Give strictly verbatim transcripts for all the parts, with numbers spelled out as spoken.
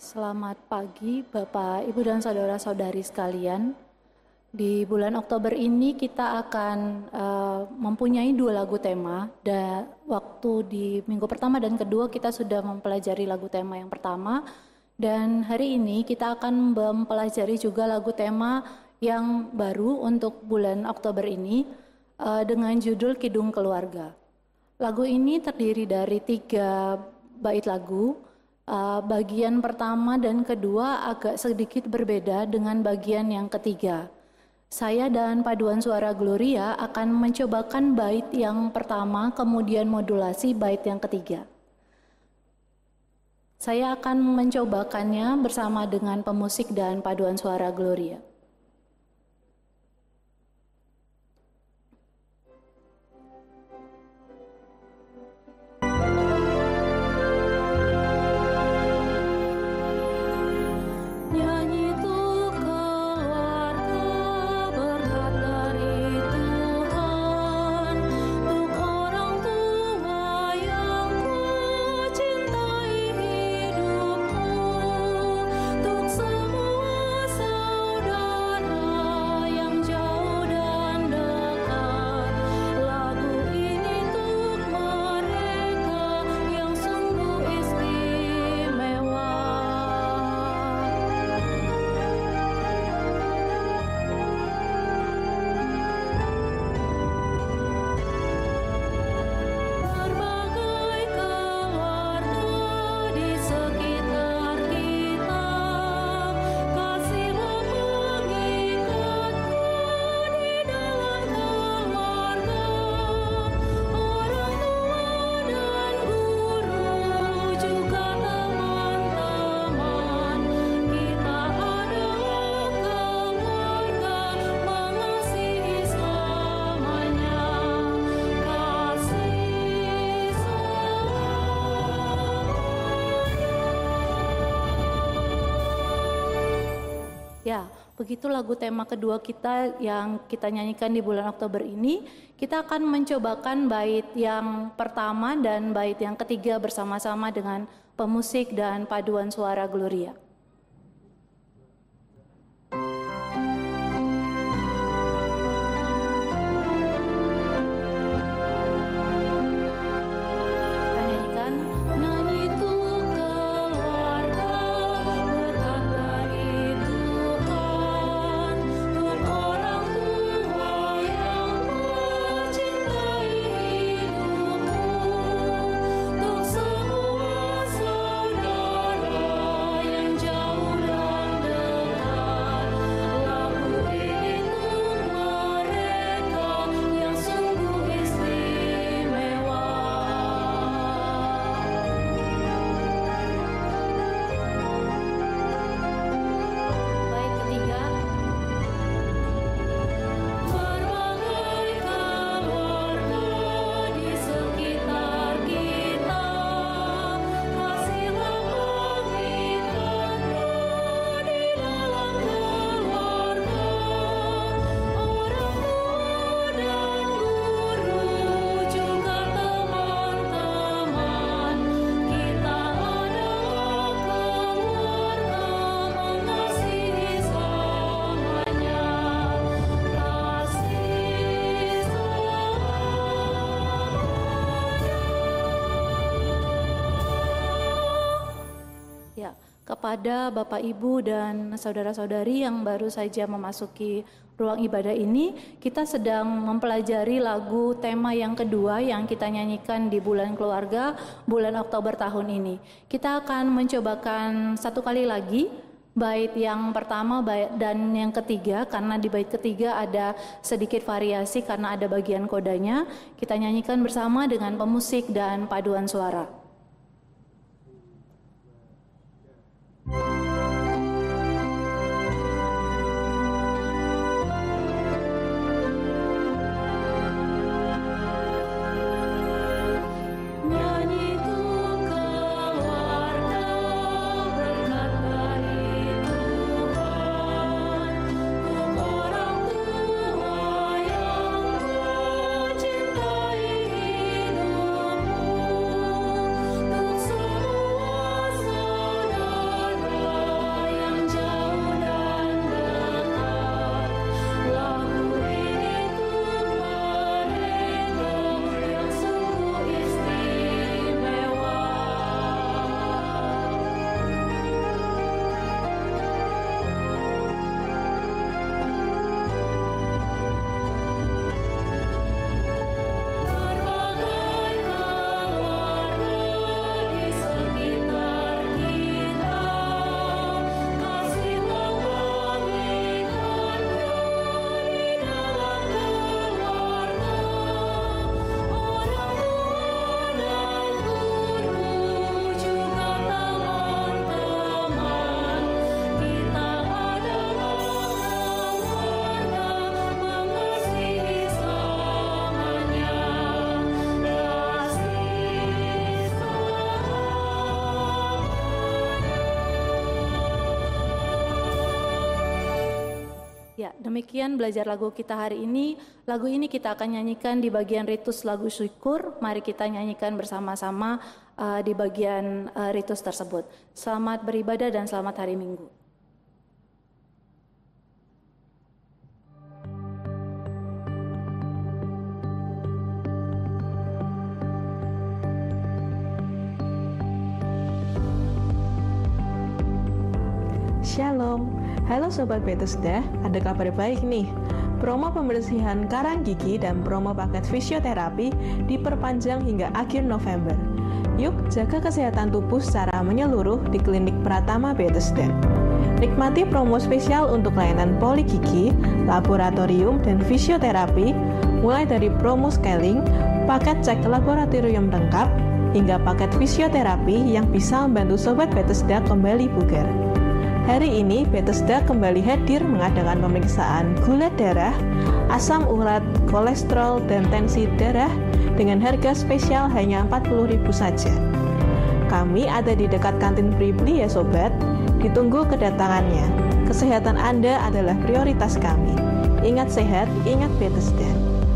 Selamat pagi Bapak, Ibu dan Saudara-saudari sekalian. Di bulan Oktober ini kita akan uh, mempunyai dua lagu tema. Dan waktu di minggu pertama dan kedua kita sudah mempelajari lagu tema yang pertama. Dan hari ini kita akan mempelajari juga lagu tema yang baru untuk bulan Oktober ini uh, dengan judul Kidung Keluarga. Lagu ini terdiri dari tiga bait lagu. Uh, bagian pertama dan kedua agak sedikit berbeda dengan bagian yang ketiga. Saya dan Paduan Suara Gloria akan mencobakan bait yang pertama, kemudian modulasi bait yang ketiga. Saya akan mencobakannya bersama dengan pemusik dan Paduan Suara Gloria. Ya, begitu lagu tema kedua kita yang kita nyanyikan di bulan Oktober ini. Kita akan mencobakan bait yang pertama dan bait yang ketiga bersama-sama dengan pemusik dan Paduan Suara Gloria. Kepada Bapak, Ibu, dan saudara-saudari yang baru saja memasuki ruang ibadah ini, kita sedang mempelajari lagu tema yang kedua yang kita nyanyikan di bulan keluarga, bulan Oktober tahun ini. Kita akan mencobakan satu kali lagi bait yang pertama dan yang ketiga, karena di bait ketiga ada sedikit variasi karena ada bagian kodanya. Kita nyanyikan bersama dengan pemusik dan paduan suara. Cintai hidupmu. Ya, demikian belajar lagu kita hari ini. Lagu ini kita akan nyanyikan di bagian ritus lagu syukur. Mari kita nyanyikan bersama-sama uh, di bagian uh, ritus tersebut. Selamat beribadah dan selamat hari Minggu. Shalom, halo Sobat Bethesda, ada kabar baik nih. Promo pembersihan karang gigi dan promo paket fisioterapi diperpanjang hingga akhir November. Yuk jaga kesehatan tubuh secara menyeluruh di klinik Pratama Bethesda. Nikmati promo spesial untuk layanan poli gigi, laboratorium, dan fisioterapi, mulai dari promo scaling, paket cek laboratorium lengkap, hingga paket fisioterapi yang bisa membantu Sobat Bethesda kembali bugar. Hari ini Bethesda kembali hadir mengadakan pemeriksaan gula darah, asam urat, kolesterol, dan tensi darah dengan harga spesial hanya empat puluh ribu saja. Kami ada di dekat kantin Pribli ya Sobat, ditunggu kedatangannya. Kesehatan Anda adalah prioritas kami. Ingat sehat, ingat Bethesda.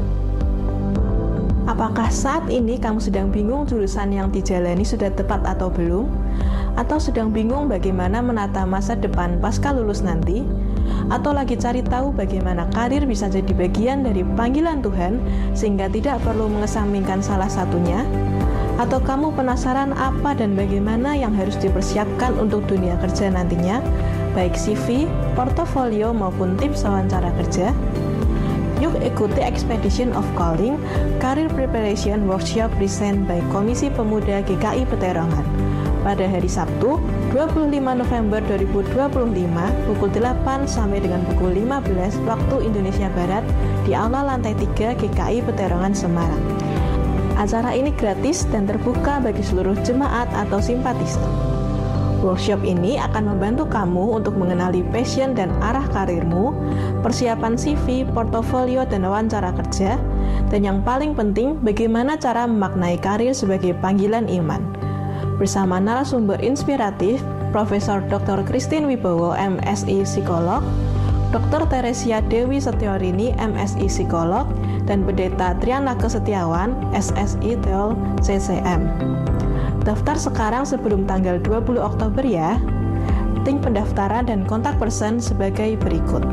Apakah saat ini kamu sedang bingung jurusan yang dijalani sudah tepat atau belum? Atau sedang bingung bagaimana menata masa depan pasca lulus nanti? Atau lagi cari tahu bagaimana karir bisa jadi bagian dari panggilan Tuhan sehingga tidak perlu mengesampingkan salah satunya? Atau kamu penasaran apa dan bagaimana yang harus dipersiapkan untuk dunia kerja nantinya, baik C V, portofolio maupun tips wawancara kerja? Yuk ikuti Expedition of Calling Career Preparation Workshop present by Komisi Pemuda G K I Peterongan pada hari Sabtu, dua puluh lima November dua ribu dua puluh lima pukul delapan sampai dengan pukul lima belas waktu Indonesia Barat di Aula Lantai tiga G K I Peterongan Semarang. Acara ini gratis dan terbuka bagi seluruh jemaat atau simpatisan. Workshop ini akan membantu kamu untuk mengenali passion dan arah karirmu, persiapan C V, portofolio, dan wawancara kerja, dan yang paling penting, bagaimana cara memaknai karir sebagai panggilan iman. Bersama narasumber inspiratif, Profesor Doktor Christine Wibowo, M Si Psikolog, Doktor Teresia Dewi Setiorini, M Si Psikolog, dan Pendeta Trianake Setiawan, S Si Teol, C C M. Daftar sekarang sebelum tanggal dua puluh Oktober ya. Link pendaftaran dan kontak person sebagai berikut.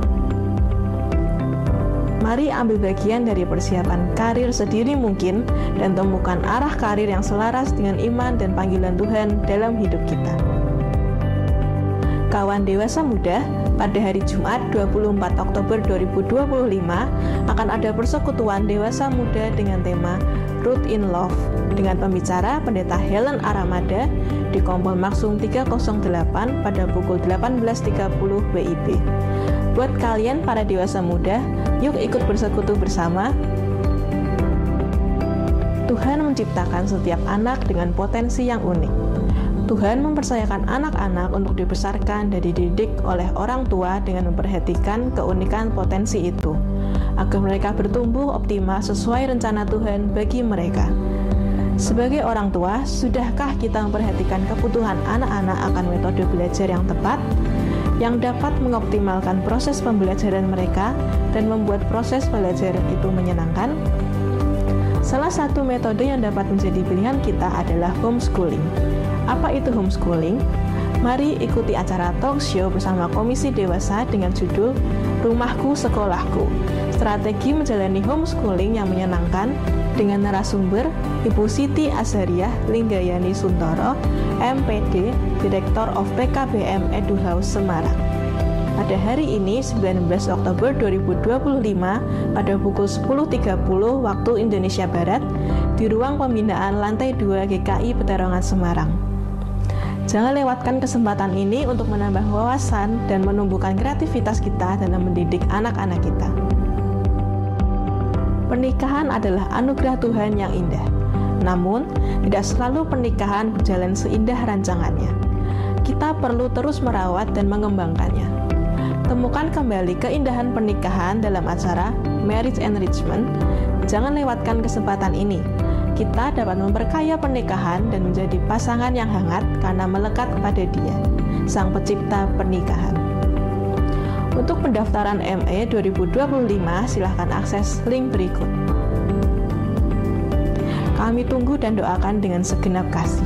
Mari ambil bagian dari persiapan karir sedini mungkin dan temukan arah karir yang selaras dengan iman dan panggilan Tuhan dalam hidup kita. Kawan dewasa muda, pada hari Jumat dua puluh empat Oktober dua ribu dua puluh lima akan ada persekutuan dewasa muda dengan tema Root in Love dengan pembicara Pendeta Helen Aramada di Kompol Maksum tiga nol delapan pada pukul delapan belas tiga puluh W I B. Buat kalian para dewasa muda, yuk ikut bersekutu bersama. Tuhan menciptakan setiap anak dengan potensi yang unik. Tuhan mempercayakan anak-anak untuk dibesarkan dan dididik oleh orang tua dengan memperhatikan keunikan potensi itu, agar mereka bertumbuh optimal sesuai rencana Tuhan bagi mereka. Sebagai orang tua, sudahkah kita memperhatikan kebutuhan anak-anak akan metode belajar yang tepat, yang dapat mengoptimalkan proses pembelajaran mereka dan membuat proses belajar itu menyenangkan? Salah satu metode yang dapat menjadi pilihan kita adalah homeschooling. Apa itu homeschooling? Mari ikuti acara talk show bersama Komisi Dewasa dengan judul Rumahku Sekolahku, Strategi Menjalani Homeschooling yang Menyenangkan dengan narasumber Ibu Siti Azhariah Linggayani Suntoro, M P D, Direktur of P K B M Edu House Semarang. Pada hari ini, sembilan belas Oktober dua ribu dua puluh lima, pada pukul sepuluh tiga puluh waktu Indonesia Barat, di ruang pembinaan lantai dua G K I Peterongan Semarang. Jangan lewatkan kesempatan ini untuk menambah wawasan dan menumbuhkan kreativitas kita dalam mendidik anak-anak kita. Pernikahan adalah anugerah Tuhan yang indah. Namun, tidak selalu pernikahan berjalan seindah rancangannya. Kita perlu terus merawat dan mengembangkannya. Temukan kembali keindahan pernikahan dalam acara Marriage Enrichment. Jangan lewatkan kesempatan ini. Kita dapat memperkaya pernikahan dan menjadi pasangan yang hangat karena melekat pada Dia, Sang Pencipta pernikahan. Untuk pendaftaran M E dua ribu dua puluh lima, silahkan akses link berikut. Kami tunggu dan doakan dengan segenap kasih.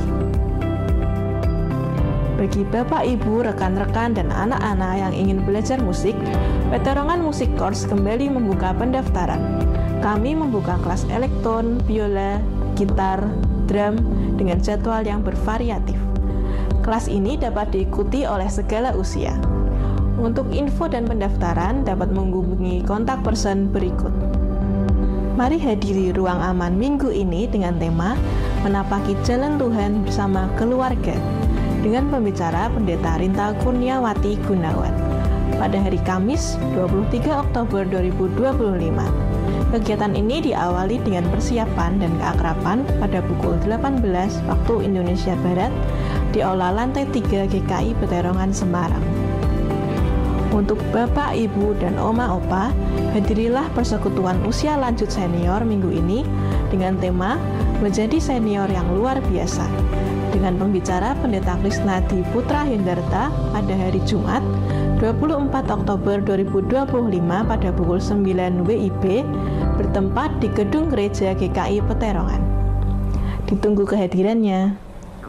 Bagi Bapak, Ibu, rekan-rekan, dan anak-anak yang ingin belajar musik, Veterongan Musik Course kembali membuka pendaftaran. Kami membuka kelas elektron, biola, gitar, drum, dengan jadwal yang bervariatif. Kelas ini dapat diikuti oleh segala usia. Untuk info dan pendaftaran dapat menghubungi kontak person berikut. Mari hadiri ruang aman minggu ini dengan tema Menapaki Jalan Tuhan bersama keluarga dengan pembicara Pendeta Rinta Kurniawati Gunawan pada hari Kamis dua puluh tiga Oktober dua ribu dua puluh lima. Kegiatan ini diawali dengan persiapan dan keakraban pada pukul delapan belas waktu Indonesia Barat di Aula Lantai tiga G K I Peterongan Semarang. Untuk Bapak, Ibu, dan Oma Opa, hadirilah persekutuan usia lanjut senior minggu ini dengan tema Menjadi Senior yang Luar Biasa dengan pembicara Pendeta Krisna Di Putra Hendarta pada hari Jumat dua puluh empat Oktober dua ribu dua puluh lima pada pukul sembilan W I B bertempat di Gedung Gereja G K I Peterongan. Ditunggu kehadirannya.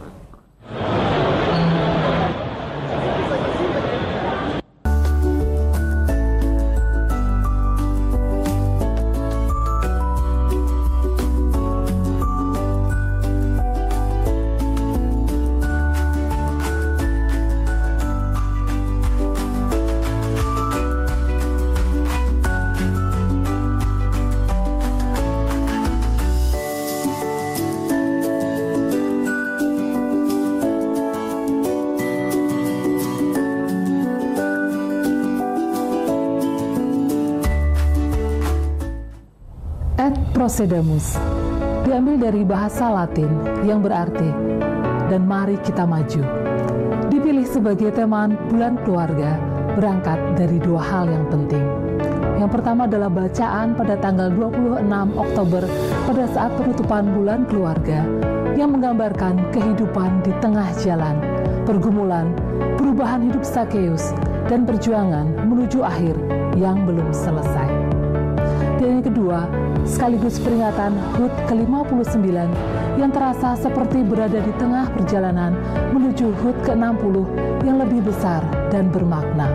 Procedamus diambil dari bahasa Latin yang berarti dan mari kita maju. Dipilih sebagai tema bulan keluarga berangkat dari dua hal yang penting. Yang pertama adalah bacaan pada tanggal dua puluh enam Oktober pada saat penutupan bulan keluarga yang menggambarkan kehidupan di tengah jalan, pergumulan, perubahan hidup Sakeus, dan perjuangan menuju akhir yang belum selesai. Dan yang kedua, sekaligus peringatan H U T ke lima puluh sembilan yang terasa seperti berada di tengah perjalanan menuju H U T ke enam puluh yang lebih besar dan bermakna.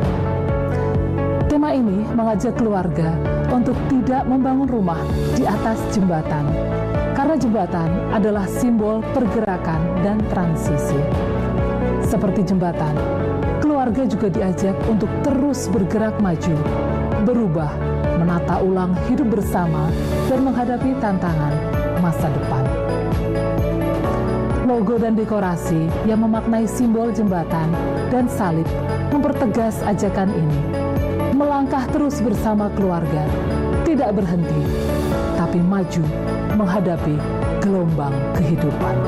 Tema ini mengajak keluarga untuk tidak membangun rumah di atas jembatan, karena jembatan adalah simbol pergerakan dan transisi. Seperti jembatan, keluarga juga diajak untuk terus bergerak maju, berubah, menata ulang hidup bersama, dan menghadapi tantangan masa depan. Logo dan dekorasi yang memaknai simbol jembatan dan salib mempertegas ajakan ini. Melangkah terus bersama keluarga, tidak berhenti, tapi maju menghadapi gelombang kehidupan.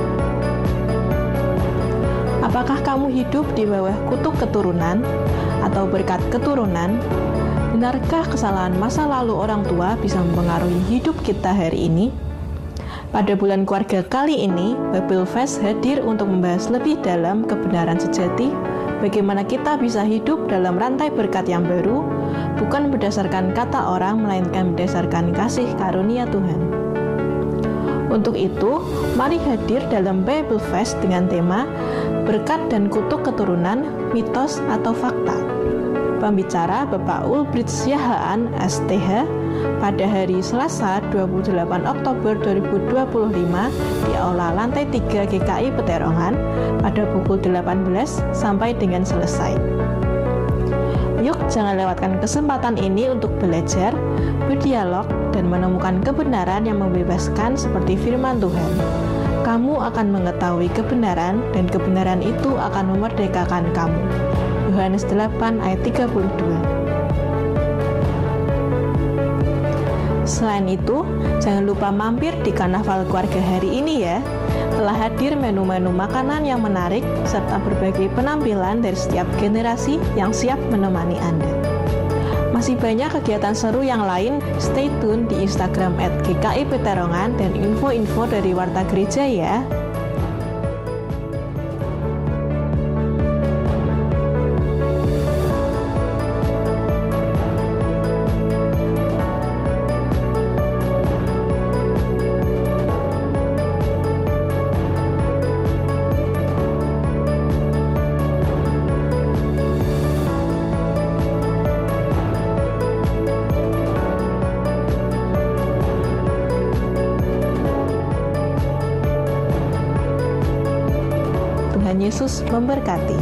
Apakah kamu hidup di bawah kutuk keturunan atau berkat keturunan? Benarkah kesalahan masa lalu orang tua bisa mempengaruhi hidup kita hari ini? Pada bulan keluarga kali ini, Bible Fest hadir untuk membahas lebih dalam kebenaran sejati, bagaimana kita bisa hidup dalam rantai berkat yang baru, bukan berdasarkan kata orang, melainkan berdasarkan kasih karunia Tuhan. Untuk itu, mari hadir dalam Bible Fest dengan tema Berkat dan Kutuk Keturunan, Mitos atau Fakta. Pembicara Bapak Ulbrich Siahaan S T H pada hari Selasa dua puluh delapan Oktober dua ribu dua puluh lima di Aula Lantai tiga G K I Peterongan pada pukul delapan belas sampai dengan selesai. Yuk jangan lewatkan kesempatan ini untuk belajar, berdialog, dan menemukan kebenaran yang membebaskan seperti firman Tuhan. Kamu akan mengetahui kebenaran dan kebenaran itu akan memerdekakan kamu. Yohanes delapan ayat tiga puluh dua. Selain itu, jangan lupa mampir di karnaval keluarga hari ini ya. Telah hadir menu-menu makanan yang menarik serta berbagai penampilan dari setiap generasi yang siap menemani Anda. Masih banyak kegiatan seru yang lain, stay tune di Instagram at G K I Peterongan dan info-info dari Warta Gereja ya. Tuhan Yesus memberkati.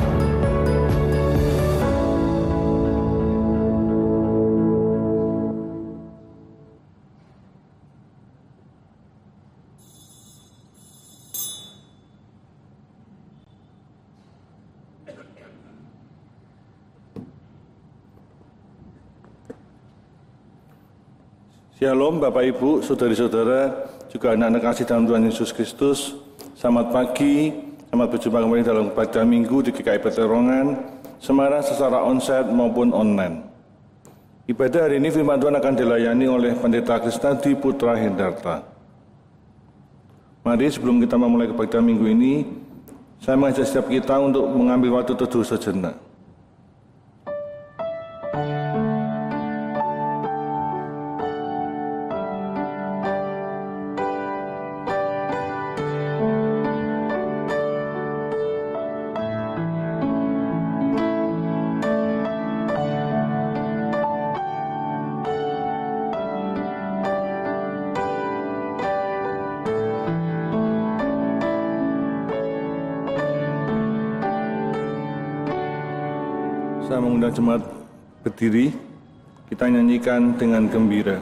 Shalom Bapak Ibu, Saudari-saudara, juga anak-anak kasih dalam Tuhan Yesus Kristus. Selamat pagi, selamat berjumpa kembali dalam ibadah minggu di G K I Peterongan, Semarang secara onsite maupun online. Ibadah hari ini firman Tuhan akan dilayani oleh Pendeta Krisnadi Putra Hendarta. Mari sebelum kita memulai ibadah minggu ini, saya mengajak setiap kita untuk mengambil waktu teduh sejenak. Saya mengundang jemaat berdiri, kita nyanyikan dengan gembira.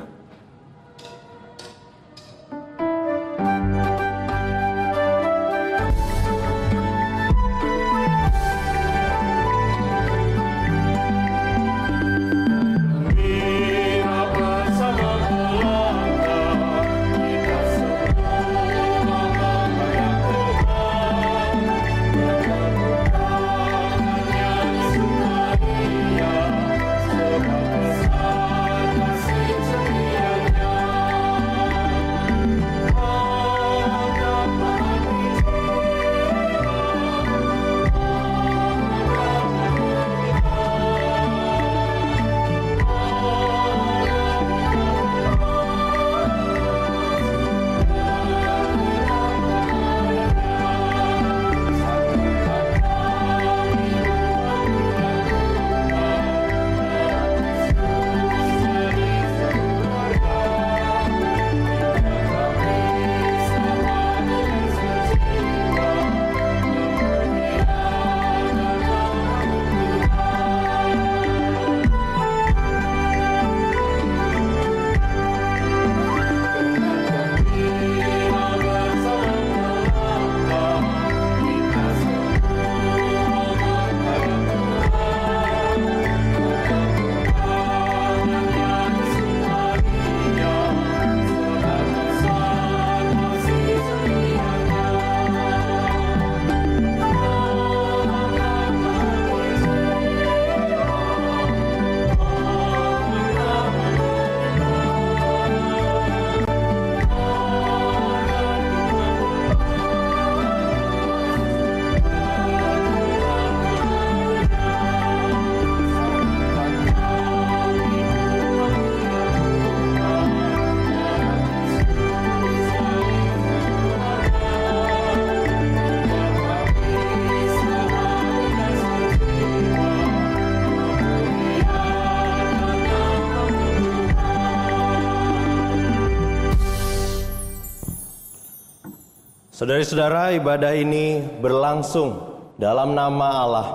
Saudari-saudara, ibadah ini berlangsung dalam nama Allah,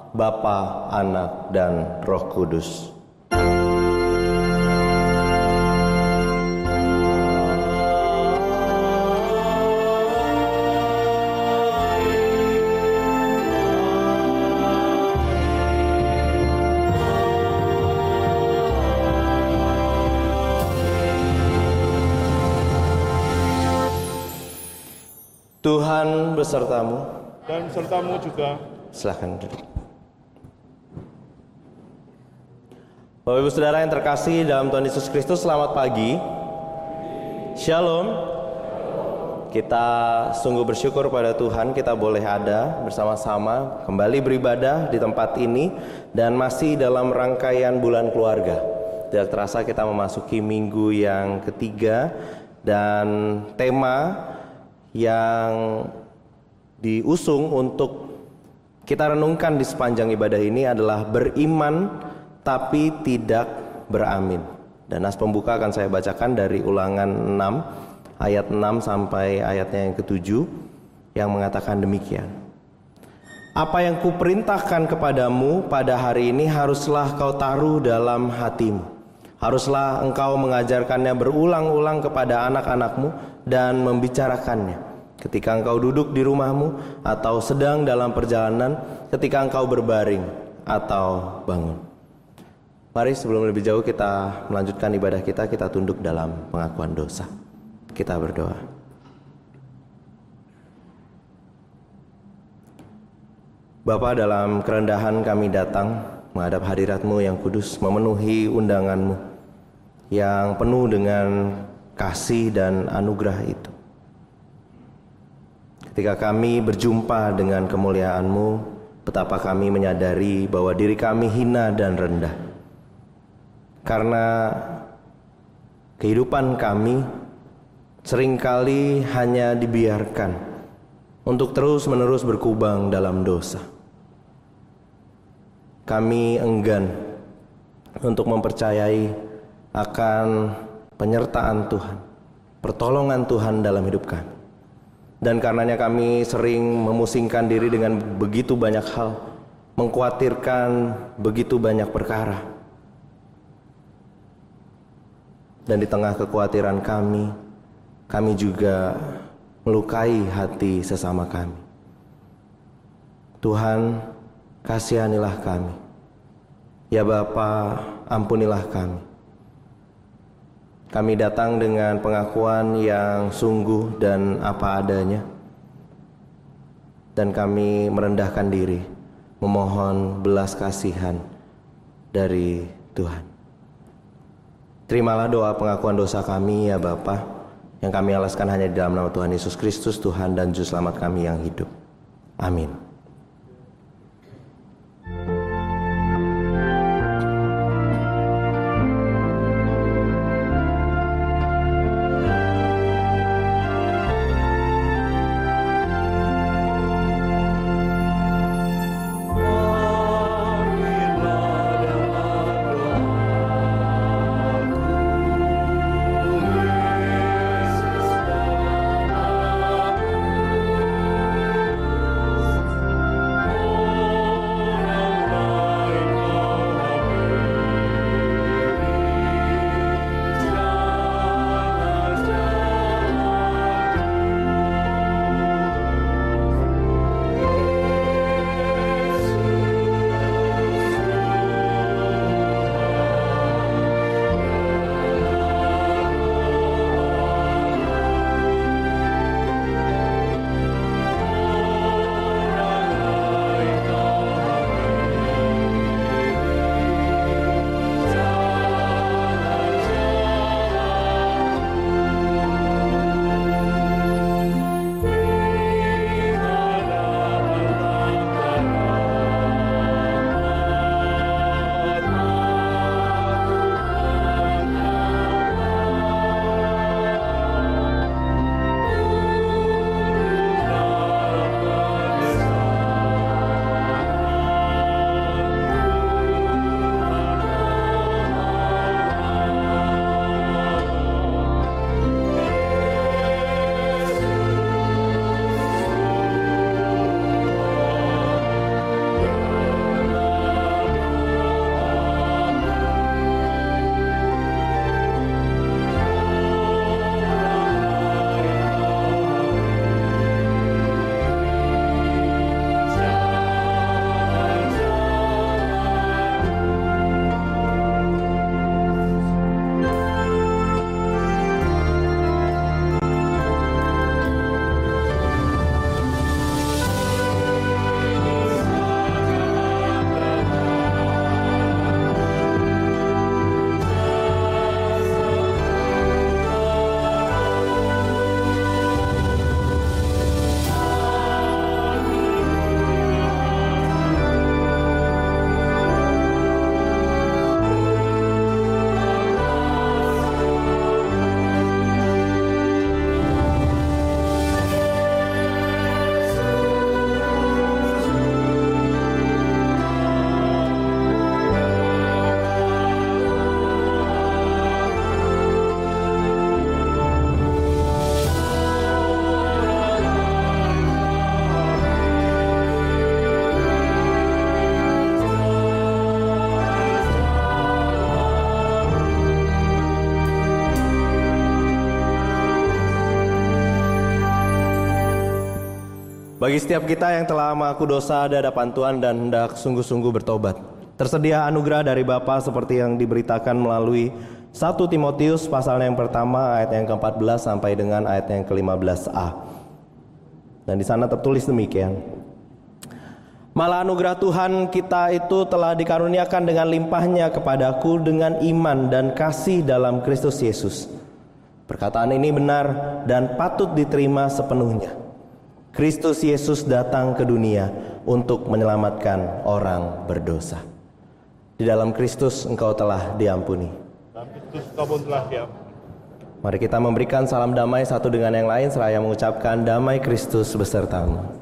Bapa, Anak, dan Roh Kudus. Tuhan besertamu dan sertamu juga. Silakan duduk. Bapak Ibu Saudara yang terkasih dalam Tuhan Yesus Kristus, selamat pagi. Shalom. Kita sungguh bersyukur pada Tuhan kita boleh ada bersama-sama kembali beribadah di tempat ini dan masih dalam rangkaian bulan keluarga. Tidak terasa kita memasuki minggu yang ketiga dan tema yang diusung untuk kita renungkan di sepanjang ibadah ini adalah beriman tapi tidak beramin. Dan nas pembuka akan saya bacakan dari Ulangan enam ayat enam sampai ayatnya yang ketujuh yang mengatakan demikian. Apa yang kuperintahkan kepadamu pada hari ini haruslah kau taruh dalam hatimu. Haruslah engkau mengajarkannya berulang-ulang kepada anak-anakmu dan membicarakannya ketika engkau duduk di rumahmu atau sedang dalam perjalanan, ketika engkau berbaring atau bangun. Mari sebelum lebih jauh kita melanjutkan ibadah kita, kita tunduk dalam pengakuan dosa. Kita berdoa. Bapa, dalam kerendahan kami datang menghadap hadirat-Mu yang kudus, memenuhi undangan-Mu yang penuh dengan kasih dan anugerah itu. Ketika kami berjumpa dengan kemuliaan-Mu, betapa kami menyadari bahwa diri kami hina dan rendah. Karena kehidupan kami seringkali hanya dibiarkan untuk terus-menerus berkubang dalam dosa. Kami enggan untuk mempercayai akan penyertaan Tuhan, pertolongan Tuhan dalam hidup kami. Dan karenanya kami sering memusingkan diri dengan begitu banyak hal, mengkhawatirkan begitu banyak perkara. Dan di tengah kekhawatiran kami, kami juga melukai hati sesama kami. Tuhan, kasihanilah kami. Ya Bapa, ampunilah kami. Kami datang dengan pengakuan yang sungguh dan apa adanya. Dan kami merendahkan diri, memohon belas kasihan dari Tuhan. Terimalah doa pengakuan dosa kami ya Bapa, yang kami alaskan hanya di dalam nama Tuhan Yesus Kristus, Tuhan dan Juru Selamat kami yang hidup. Amin. Bagi setiap kita yang telah mengaku dosa di hadapan Tuhan dan hendak sungguh-sungguh bertobat, tersedia anugerah dari Bapa seperti yang diberitakan melalui satu Timotius pasal yang pertama ayat yang keempat belas sampai dengan ayat yang kelima belas a. Dan di sana tertulis demikian. Malah anugerah Tuhan kita itu telah dikaruniakan dengan limpahnya kepadaku dengan iman dan kasih dalam Kristus Yesus. Perkataan ini benar dan patut diterima sepenuhnya. Kristus Yesus datang ke dunia untuk menyelamatkan orang berdosa. Di dalam Kristus engkau telah diampuni. Dalam Kristus engkau pun telah diampuni. Mari kita memberikan salam damai satu dengan yang lain seraya mengucapkan damai Kristus besertamu.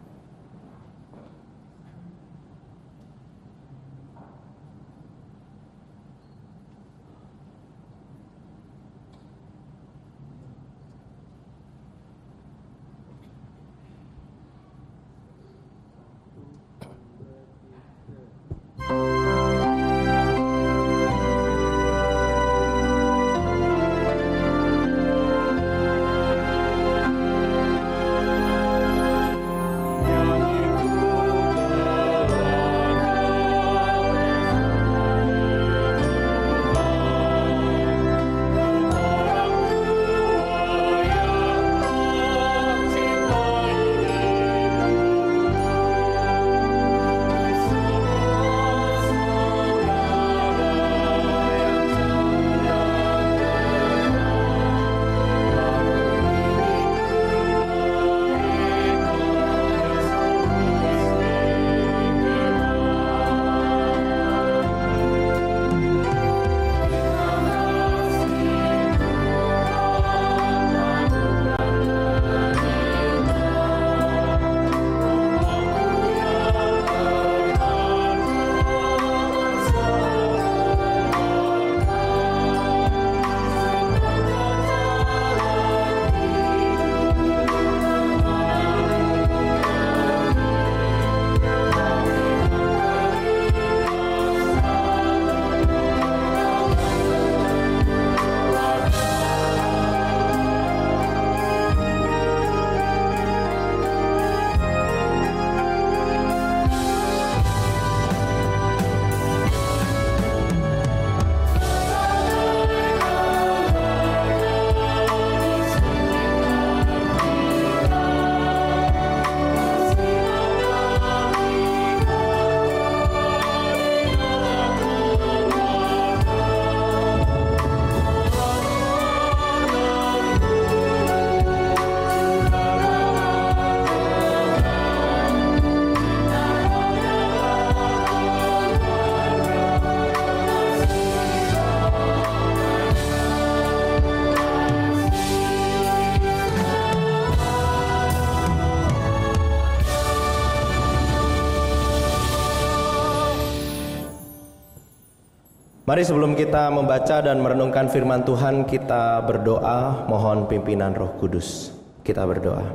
Mari sebelum kita membaca dan merenungkan firman Tuhan, kita berdoa mohon pimpinan Roh Kudus. Kita berdoa.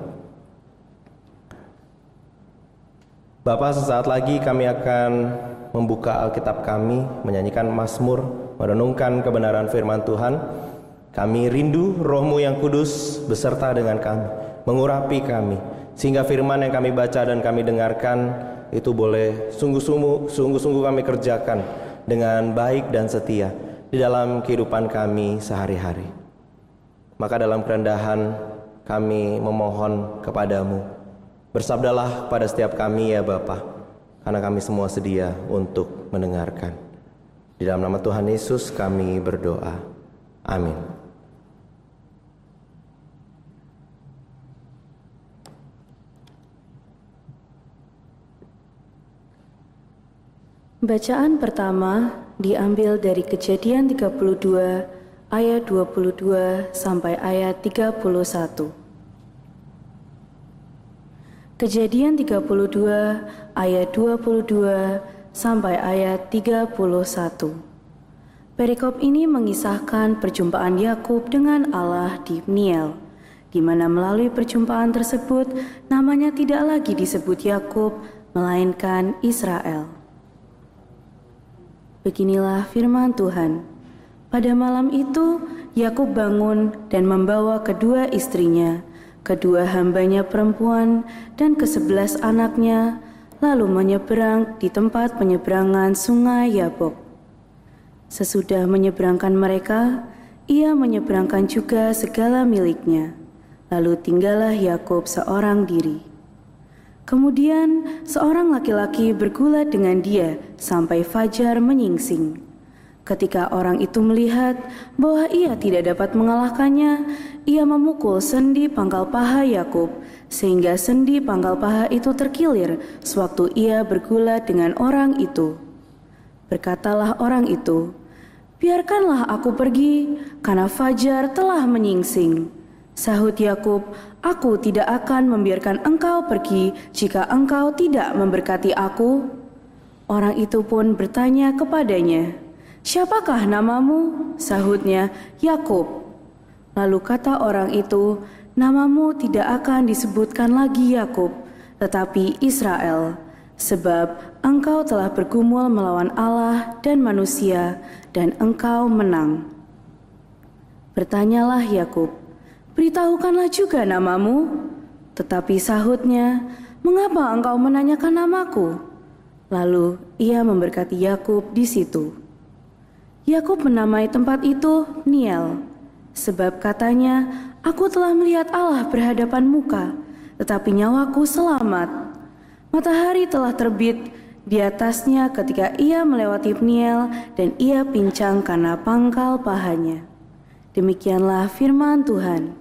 Bapa, sesaat lagi kami akan membuka Alkitab kami, menyanyikan mazmur, merenungkan kebenaran firman Tuhan. Kami rindu Roh-Mu yang kudus beserta dengan kami, mengurapi kami, sehingga firman yang kami baca dan kami dengarkan itu boleh sungguh-sungguh sungguh-sungguh kami kerjakan dengan baik dan setia di dalam kehidupan kami sehari-hari. Maka dalam kerendahan kami memohon kepadamu, bersabdalah pada setiap kami ya Bapa, karena kami semua sedia untuk mendengarkan. Di dalam nama Tuhan Yesus kami berdoa. Amin. Bacaan pertama diambil dari Kejadian tiga puluh dua ayat dua puluh dua sampai ayat tiga puluh satu. Kejadian tiga puluh dua ayat dua puluh dua sampai ayat tiga puluh satu. Perikop ini mengisahkan perjumpaan Yakub dengan Allah di Peniel, di mana melalui perjumpaan tersebut namanya tidak lagi disebut Yakub, melainkan Israel. Beginilah firman Tuhan. Pada malam itu, Yakub bangun dan membawa kedua istrinya, kedua hambanya perempuan, dan kesebelas anaknya, lalu menyeberang di tempat penyeberangan sungai Yabok. Sesudah menyeberangkan mereka, ia menyeberangkan juga segala miliknya, lalu tinggallah Yakub seorang diri. Kemudian seorang laki-laki bergulat dengan dia sampai fajar menyingsing. Ketika orang itu melihat bahwa ia tidak dapat mengalahkannya, ia memukul sendi pangkal paha Yakub, sehingga sendi pangkal paha itu terkilir sewaktu ia bergulat dengan orang itu. Berkatalah orang itu, "Biarkanlah aku pergi, karena fajar telah menyingsing." Sahut Yakub, "Aku tidak akan membiarkan engkau pergi jika engkau tidak memberkati aku." Orang itu pun bertanya kepadanya, "Siapakah namamu?" Sahutnya, "Yakub." Lalu kata orang itu, "Namamu tidak akan disebutkan lagi Yakub, tetapi Israel, sebab engkau telah bergumul melawan Allah dan manusia, dan engkau menang." Bertanyalah Yakub, "Beritahukanlah juga namamu." Tetapi sahutnya, "Mengapa engkau menanyakan namaku?" Lalu ia memberkati Yakub di situ. Yakub menamai tempat itu Niel, sebab katanya, "Aku telah melihat Allah berhadapan muka, tetapi nyawaku selamat." Matahari telah terbit di atasnya ketika ia melewati Pniel, dan ia pincang karena pangkal pahanya. Demikianlah firman Tuhan.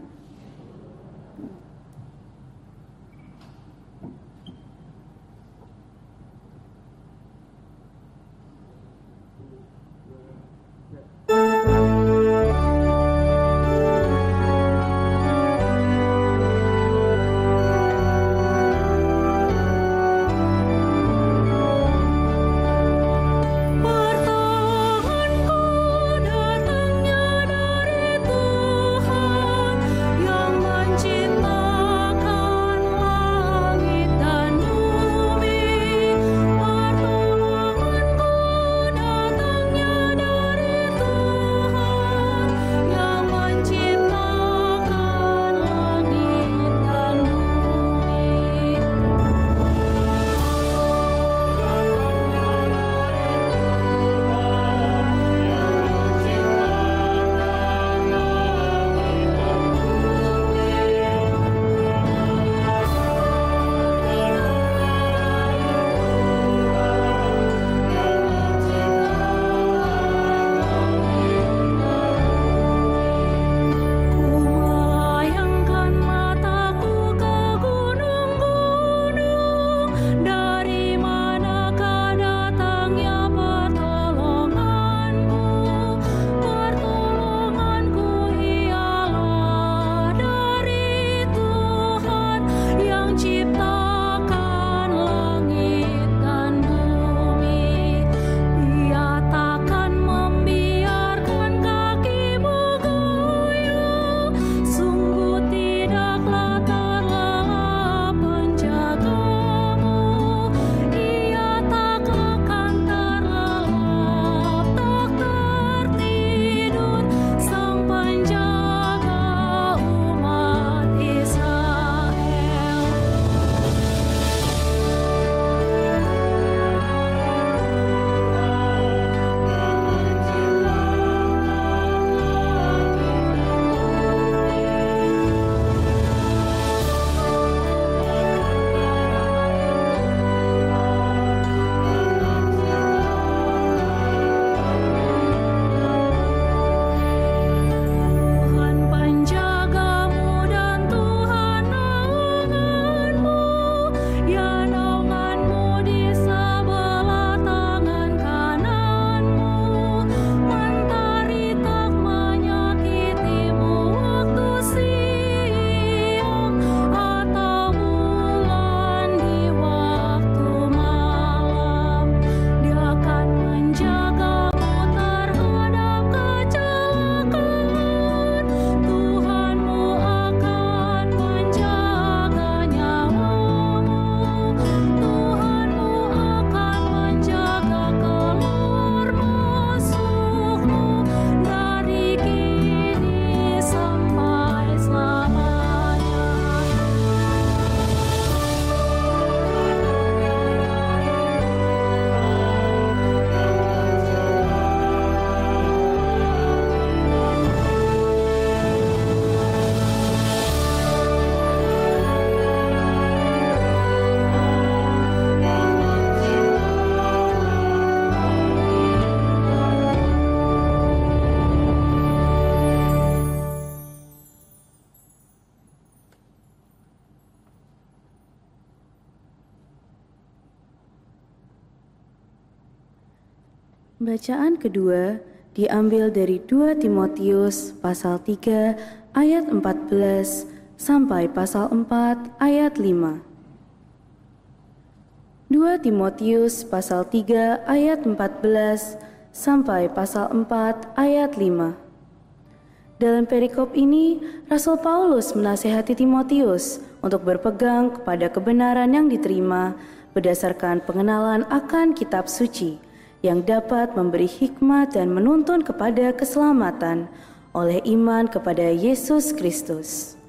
Pertahanku datangnya dari Tuhan. Bacaan kedua diambil dari dua Timotius pasal tiga ayat empat belas sampai pasal empat ayat lima. dua Timotius pasal tiga ayat empat belas sampai pasal empat ayat lima. Dalam perikop ini, Rasul Paulus menasihati Timotius untuk berpegang kepada kebenaran yang diterima berdasarkan pengenalan akan kitab suci yang dapat memberi hikmat dan menuntun kepada keselamatan oleh iman kepada Yesus Kristus.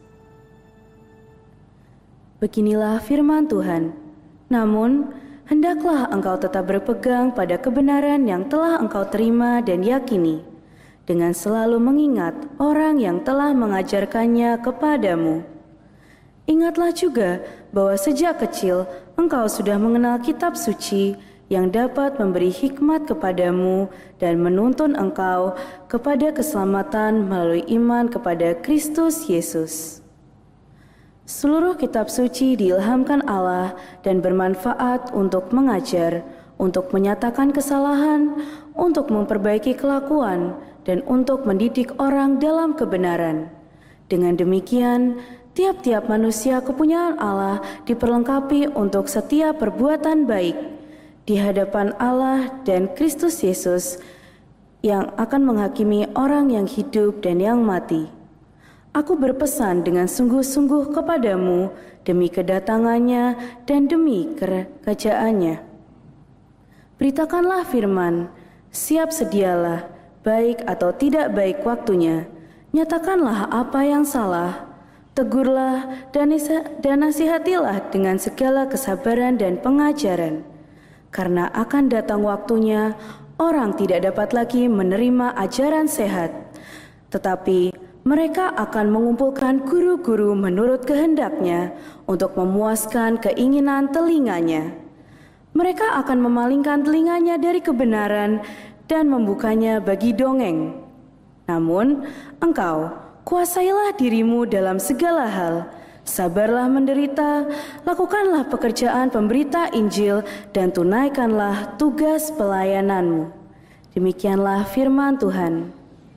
Beginilah firman Tuhan. Namun, hendaklah engkau tetap berpegang pada kebenaran yang telah engkau terima dan yakini, dengan selalu mengingat orang yang telah mengajarkannya kepadamu. Ingatlah juga bahwa sejak kecil engkau sudah mengenal kitab suci yang dapat memberi hikmat kepadamu dan menuntun engkau kepada keselamatan melalui iman kepada Kristus Yesus. Seluruh kitab suci diilhamkan Allah dan bermanfaat untuk mengajar, untuk menyatakan kesalahan, untuk memperbaiki kelakuan, dan untuk mendidik orang dalam kebenaran. Dengan demikian, tiap-tiap manusia kepunyaan Allah diperlengkapi untuk setiap perbuatan baik di hadapan Allah dan Kristus Yesus yang akan menghakimi orang yang hidup dan yang mati. Aku berpesan dengan sungguh-sungguh kepadamu demi kedatangannya dan demi kerajaannya. Beritakanlah firman, siap sedialah, baik atau tidak baik waktunya. Nyatakanlah apa yang salah, tegurlah dan nasihatilah dengan segala kesabaran dan pengajaran. Karena akan datang waktunya, orang tidak dapat lagi menerima ajaran sehat, tetapi mereka akan mengumpulkan guru-guru menurut kehendaknya untuk memuaskan keinginan telinganya. Mereka akan memalingkan telinganya dari kebenaran dan membukanya bagi dongeng. Namun, engkau kuasailah dirimu dalam segala hal, sabarlah menderita, lakukanlah pekerjaan pemberita Injil, dan tunaikanlah tugas pelayananmu. Demikianlah firman Tuhan.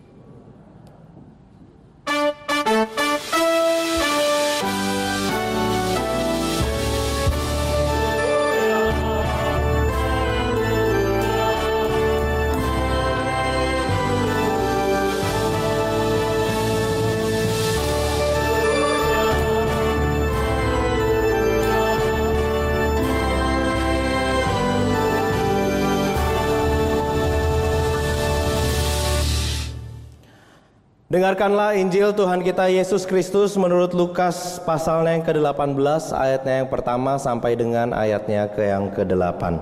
Dengarkanlah Injil Tuhan kita Yesus Kristus menurut Lukas pasalnya yang ke delapan belas ayatnya yang pertama sampai dengan ayatnya ke yang ke delapan.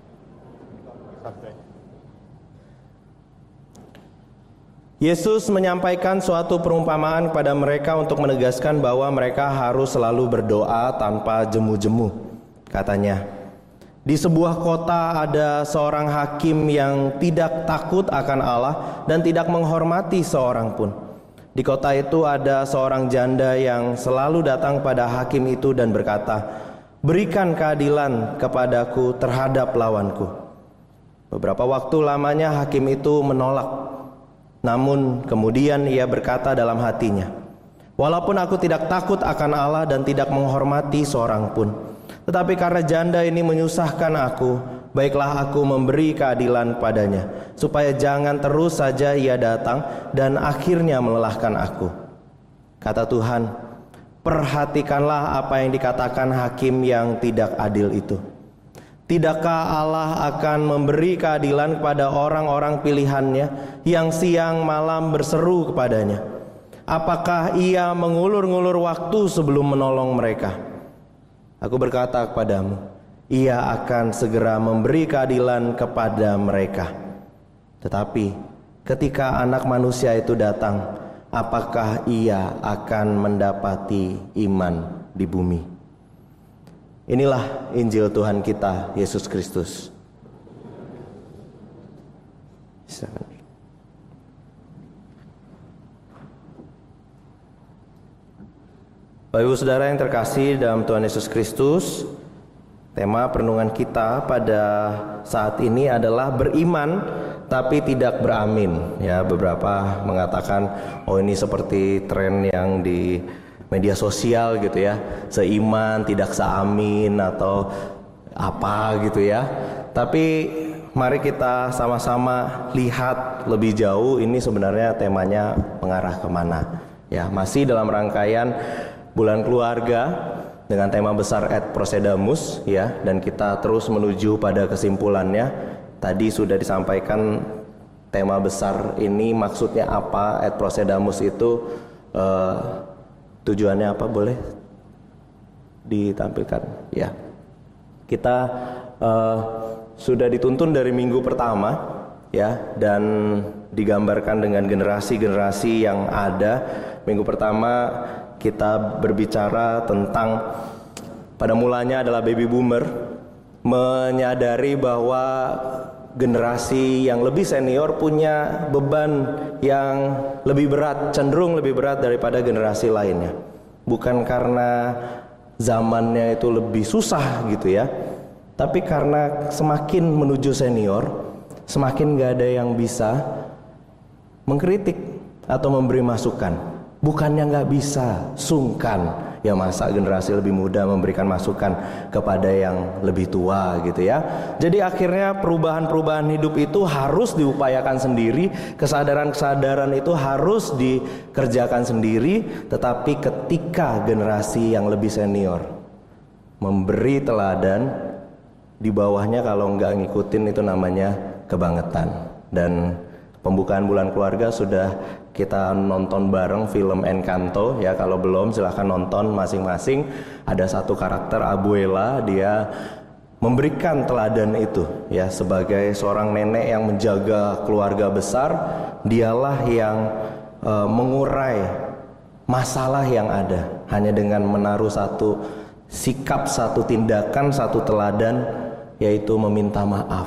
Yesus menyampaikan suatu perumpamaan kepada mereka untuk menegaskan bahwa mereka harus selalu berdoa tanpa jemu-jemu. Katanya, di sebuah kota ada seorang hakim yang tidak takut akan Allah dan tidak menghormati seorang pun. Di kota itu ada seorang janda yang selalu datang pada hakim itu dan berkata, "Berikan keadilan kepadaku terhadap lawanku." Beberapa waktu lamanya hakim itu menolak. Namun kemudian ia berkata dalam hatinya, "Walaupun aku tidak takut akan Allah dan tidak menghormati seorang pun, tetapi karena janda ini menyusahkan aku, baiklah aku memberi keadilan padanya, supaya jangan terus saja ia datang dan akhirnya melelahkan aku." Kata Tuhan, perhatikanlah apa yang dikatakan hakim yang tidak adil itu. Tidakkah Allah akan memberi keadilan kepada orang-orang pilihannya yang siang malam berseru kepadanya? Apakah ia mengulur-ngulur waktu sebelum menolong mereka? Aku berkata kepadamu, ia akan segera memberi keadilan kepada mereka. Tetapi ketika Anak Manusia itu datang, apakah ia akan mendapati iman di bumi? Inilah Injil Tuhan kita Yesus Kristus. Bapak Ibu Saudara yang terkasih dalam Tuhan Yesus Kristus, tema perenungan kita pada saat ini adalah beriman tapi tidak beramin. Ya, beberapa mengatakan oh ini seperti tren yang di media sosial gitu ya, seiman tidak seamin atau apa gitu ya. Tapi mari kita sama-sama lihat lebih jauh ini sebenarnya temanya mengarah kemana. Ya, masih dalam rangkaian bulan keluarga dengan tema besar Et Procedamus ya, dan kita terus menuju pada kesimpulannya. Tadi sudah disampaikan tema besar ini maksudnya apa, Et Procedamus itu uh, tujuannya apa, boleh ditampilkan ya. Kita uh, sudah dituntun dari minggu pertama ya, dan digambarkan dengan generasi-generasi yang ada. Minggu pertama kita berbicara tentang pada mulanya adalah baby boomer, menyadari bahwa generasi yang lebih senior punya beban yang lebih berat, cenderung lebih berat daripada generasi lainnya. Bukan karena zamannya itu lebih susah gitu ya, tapi karena semakin menuju senior, semakin gak ada yang bisa mengkritik atau memberi masukan. Bukannya gak bisa, sungkan. Ya masa generasi lebih muda memberikan masukan kepada yang lebih tua gitu ya. Jadi akhirnya perubahan-perubahan hidup itu harus diupayakan sendiri, kesadaran-kesadaran itu harus dikerjakan sendiri. Tetapi ketika generasi yang lebih senior memberi teladan, di bawahnya kalau nggak ngikutin itu namanya kebangetan. Dan pembukaan bulan keluarga sudah kita nonton bareng film Encanto ya, kalau belum silahkan nonton masing-masing. Ada satu karakter Abuela, dia memberikan teladan itu ya, sebagai seorang nenek yang menjaga keluarga besar. Dialah yang uh, mengurai masalah yang ada hanya dengan menaruh satu sikap, satu tindakan, satu teladan, yaitu meminta maaf.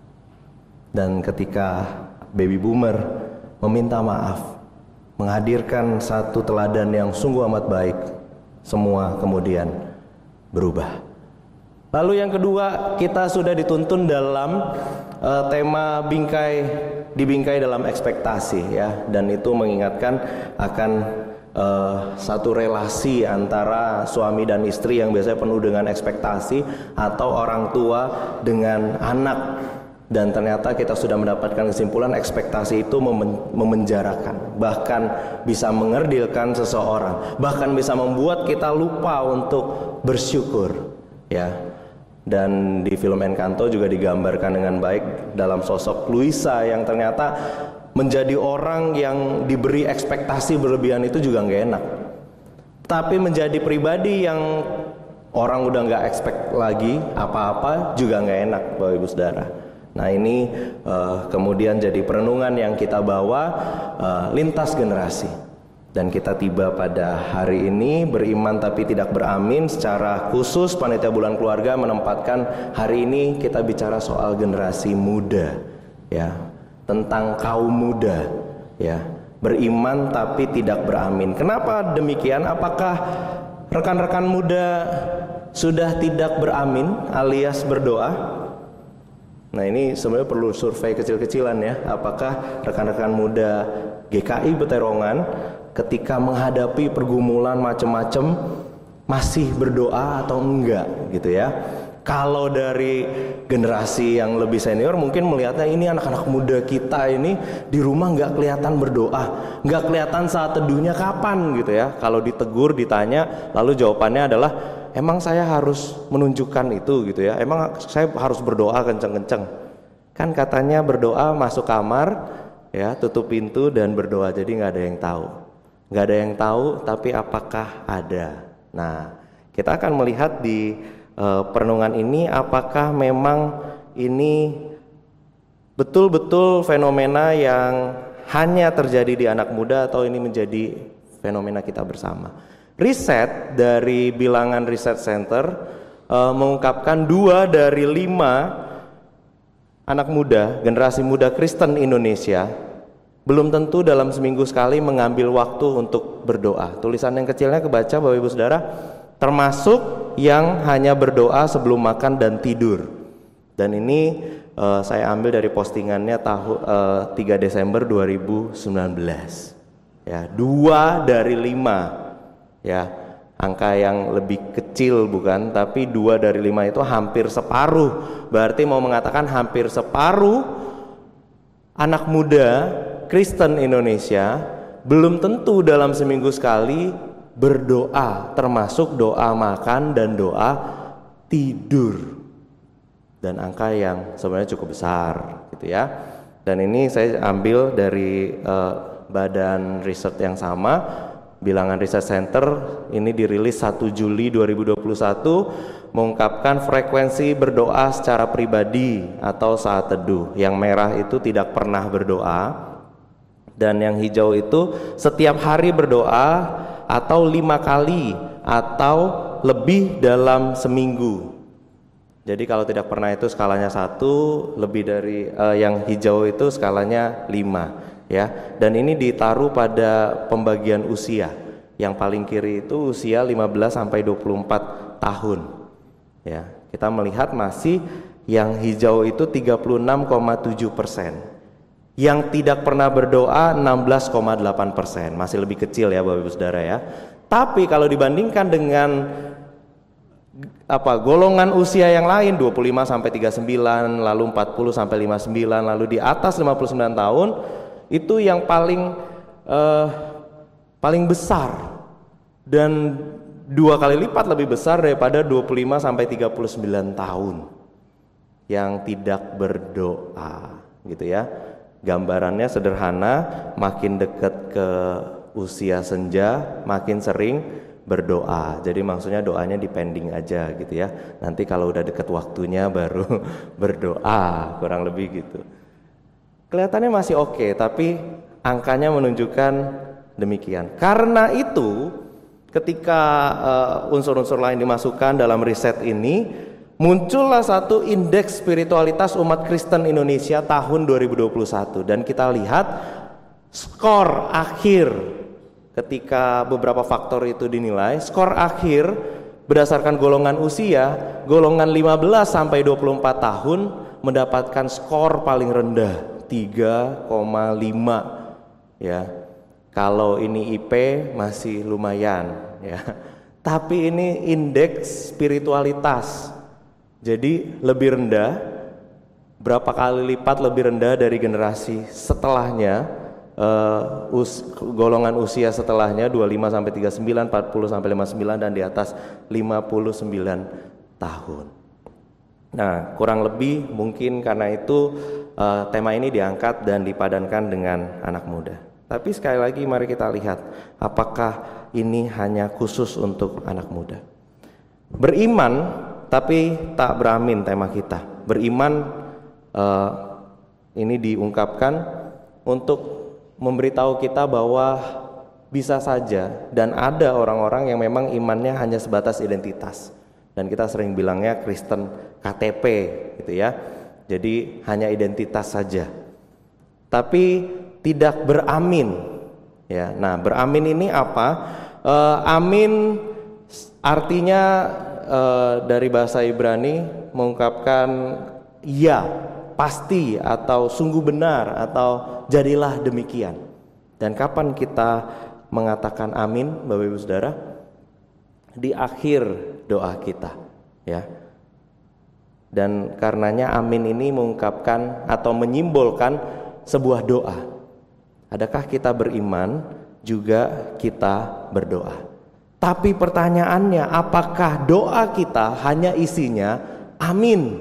Dan ketika baby boomer meminta maaf, menghadirkan satu teladan yang sungguh amat baik, semua kemudian berubah. Lalu yang kedua, kita sudah dituntun dalam uh, tema bingkai, dibingkai dalam ekspektasi ya, dan itu mengingatkan akan uh, satu relasi antara suami dan istri yang biasanya penuh dengan ekspektasi, atau orang tua dengan anak. Dan ternyata kita sudah mendapatkan kesimpulan ekspektasi itu memen- memenjarakan, bahkan bisa mengerdilkan seseorang, bahkan bisa membuat kita lupa untuk bersyukur ya. Dan di film Encanto juga digambarkan dengan baik dalam sosok Luisa yang ternyata menjadi orang yang diberi ekspektasi berlebihan itu juga nggak enak. Tapi menjadi pribadi yang orang udah nggak expect lagi apa-apa juga nggak enak, Bapak Ibu Saudara. Nah ini uh, kemudian jadi perenungan yang kita bawa uh, lintas generasi. Dan kita tiba pada hari ini beriman tapi tidak beramin. Secara khusus Panitia Bulan Keluarga menempatkan hari ini kita bicara soal generasi muda ya, tentang kaum muda ya, beriman tapi tidak beramin. Kenapa demikian? Apakah rekan-rekan muda sudah tidak beramin alias berdoa? Nah ini sebenarnya perlu survei kecil-kecilan ya. Apakah rekan-rekan muda G K I Peterongan ketika menghadapi pergumulan macam-macam masih berdoa atau enggak gitu ya? Kalau dari generasi yang lebih senior mungkin melihatnya ini anak-anak muda kita ini di rumah nggak kelihatan berdoa, nggak kelihatan saat teduhnya kapan gitu ya. Kalau ditegur, ditanya, lalu jawabannya adalah emang saya harus menunjukkan itu gitu ya, emang saya harus berdoa kenceng-kenceng. Kan katanya berdoa masuk kamar ya, tutup pintu dan berdoa, jadi nggak ada yang tahu. Nggak ada yang tahu, tapi apakah ada? Nah, kita akan melihat di uh, perenungan ini apakah memang ini betul-betul fenomena yang hanya terjadi di anak muda atau ini menjadi fenomena kita bersama. Riset dari Bilangan Research Center uh, mengungkapkan dua dari lima anak muda, generasi muda Kristen Indonesia belum tentu dalam seminggu sekali mengambil waktu untuk berdoa. Tulisan yang kecilnya kebaca Bapak Ibu Saudara, termasuk yang hanya berdoa sebelum makan dan tidur. Dan ini uh, saya ambil dari postingannya tahun uh, tiga Desember dua ribu sembilan belas. Ya, dua dari lima. Ya, angka yang lebih kecil bukan, tapi dua dari lima itu hampir separuh. Berarti mau mengatakan hampir separuh anak muda Kristen Indonesia belum tentu dalam seminggu sekali berdoa, termasuk doa makan dan doa tidur. Dan angka yang sebenarnya cukup besar gitu ya. Dan ini saya ambil dari uh, badan riset yang sama, Bilangan Research Center, ini dirilis satu Juli dua ribu dua puluh satu, mengungkapkan frekuensi berdoa secara pribadi atau saat teduh. Yang merah itu tidak pernah berdoa, dan yang hijau itu setiap hari berdoa atau lima kali atau lebih dalam seminggu. Jadi kalau tidak pernah itu skalanya satu, lebih dari uh, yang hijau itu skalanya lima, ya. Dan ini ditaruh pada pembagian usia. Yang paling kiri itu usia lima belas sampai dua puluh empat tahun. Ya, kita melihat masih yang hijau itu tiga puluh enam koma tujuh persen. Yang tidak pernah berdoa enam belas koma delapan persen, masih lebih kecil ya Bapak Ibu Saudara ya. Tapi kalau dibandingkan dengan apa golongan usia yang lain dua puluh lima sampai tiga puluh sembilan, lalu empat puluh sampai lima puluh sembilan, lalu di atas lima puluh sembilan tahun, itu yang paling eh, paling besar dan dua kali lipat lebih besar daripada dua puluh lima sampai tiga puluh sembilan tahun yang tidak berdoa, gitu ya. Gambarannya sederhana, makin dekat ke usia senja makin sering berdoa. Jadi maksudnya doanya dipending aja gitu ya. Nanti kalau udah deket waktunya baru berdoa, kurang lebih gitu. Kelihatannya masih oke, tapi angkanya menunjukkan demikian. Karena itu, ketika uh, unsur-unsur lain dimasukkan dalam riset ini, muncullah satu indeks spiritualitas umat Kristen Indonesia tahun dua ribu dua puluh satu, dan kita lihat skor akhir. Ketika beberapa faktor itu dinilai, skor akhir berdasarkan golongan usia, golongan lima belas sampai dua puluh empat tahun mendapatkan skor paling rendah tiga koma lima ya. Kalau ini I P masih lumayan ya. Tapi ini indeks spiritualitas. Jadi lebih rendah, berapa kali lipat lebih rendah dari generasi setelahnya. Uh, us, golongan usia setelahnya dua puluh lima sampai tiga puluh sembilan, empat puluh sampai lima puluh sembilan, dan di atas lima puluh sembilan tahun. Nah, kurang lebih mungkin karena itu uh, tema ini diangkat dan dipadankan dengan anak muda. Tapi sekali lagi mari kita lihat apakah ini hanya khusus untuk anak muda. Beriman tapi tak beramin tema kita. Beriman uh, ini diungkapkan untuk memberitahu kita bahwa bisa saja dan ada orang-orang yang memang imannya hanya sebatas identitas, dan kita sering bilangnya Kristen K T P gitu ya. Jadi hanya identitas saja, tapi tidak beramin ya. Nah, beramin ini apa? E, amin artinya e, dari bahasa Ibrani mengungkapkan ya, pasti, atau sungguh benar, atau jadilah demikian. Dan kapan kita mengatakan amin, Bapak Ibu Saudara? Di akhir doa kita ya. Dan karenanya amin ini mengungkapkan atau menyimbolkan sebuah doa. Adakah kita beriman juga kita berdoa? Tapi pertanyaannya, apakah doa kita hanya isinya amin?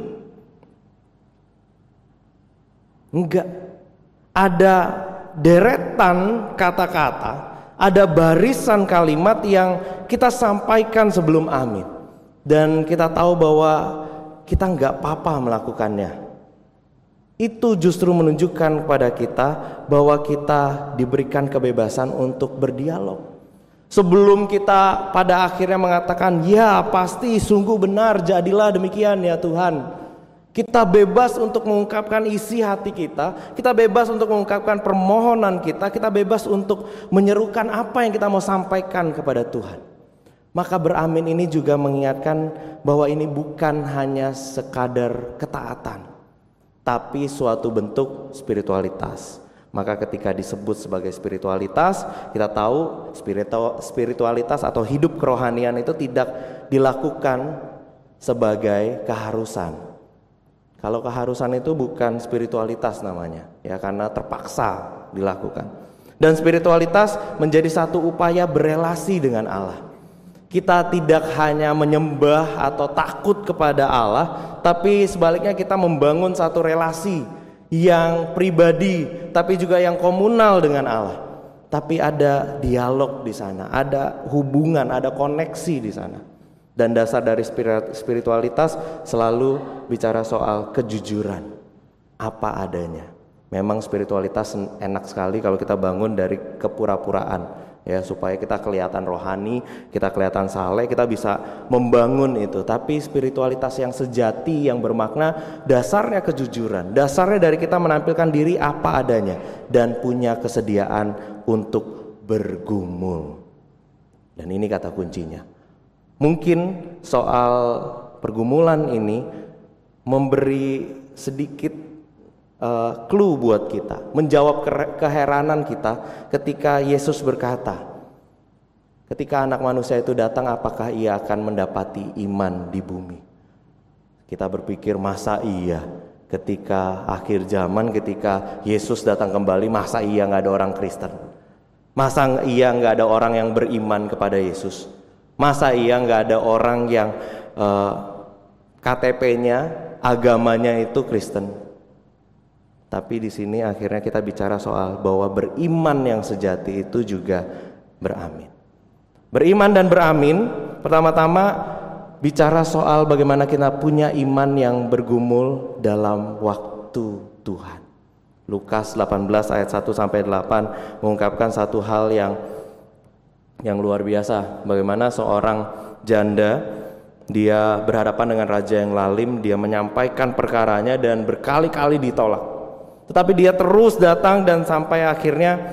Enggak. Ada deretan kata-kata, ada barisan kalimat yang kita sampaikan sebelum amin. Dan kita tahu bahwa kita enggak apa-apa melakukannya. Itu justru menunjukkan kepada kita bahwa kita diberikan kebebasan untuk berdialog. Sebelum kita pada akhirnya mengatakan, ya pasti sungguh benar, jadilah demikian ya Tuhan, kita bebas untuk mengungkapkan isi hati kita, kita bebas untuk mengungkapkan permohonan kita, kita bebas untuk menyerukan apa yang kita mau sampaikan kepada Tuhan. Maka beramin ini juga mengingatkan bahwa ini bukan hanya sekadar ketaatan, tapi suatu bentuk spiritualitas. Maka ketika disebut sebagai spiritualitas, kita tahu spiritualitas atau hidup kerohanian itu tidak dilakukan sebagai keharusan. Kalau keharusan itu bukan spiritualitas namanya, ya, karena terpaksa dilakukan. Dan spiritualitas menjadi satu upaya berelasi dengan Allah. Kita tidak hanya menyembah atau takut kepada Allah, tapi sebaliknya kita membangun satu relasi yang pribadi, tapi juga yang komunal dengan Allah. Tapi ada dialog di sana, ada hubungan, ada koneksi di sana. Dan dasar dari spiritualitas selalu bicara soal kejujuran, apa adanya. Memang spiritualitas enak sekali kalau kita bangun dari kepura-puraan, ya, supaya kita kelihatan rohani, kita kelihatan saleh, kita bisa membangun itu. Tapi spiritualitas yang sejati, yang bermakna, dasarnya kejujuran, dasarnya dari kita menampilkan diri apa adanya dan punya kesediaan untuk bergumul. Dan ini kata kuncinya. Mungkin soal pergumulan ini memberi sedikit uh, clue buat kita, menjawab keheranan kita ketika Yesus berkata, ketika anak manusia itu datang, apakah ia akan mendapati iman di bumi? Kita berpikir, masa iya ketika akhir zaman, ketika Yesus datang kembali, masa iya gak ada orang Kristen? Masa iya gak ada orang yang beriman kepada Yesus? Masa iya gak ada orang yang uh, K T P-nya, agamanya itu Kristen? Tapi di sini akhirnya kita bicara soal bahwa beriman yang sejati itu juga beramin. Beriman dan beramin, pertama-tama bicara soal bagaimana kita punya iman yang bergumul dalam waktu Tuhan. Lukas delapan belas ayat satu sampai delapan mengungkapkan satu hal yang yang luar biasa. Bagaimana seorang janda, dia berhadapan dengan raja yang lalim, dia menyampaikan perkaranya dan berkali-kali ditolak. Tetapi dia terus datang dan sampai akhirnya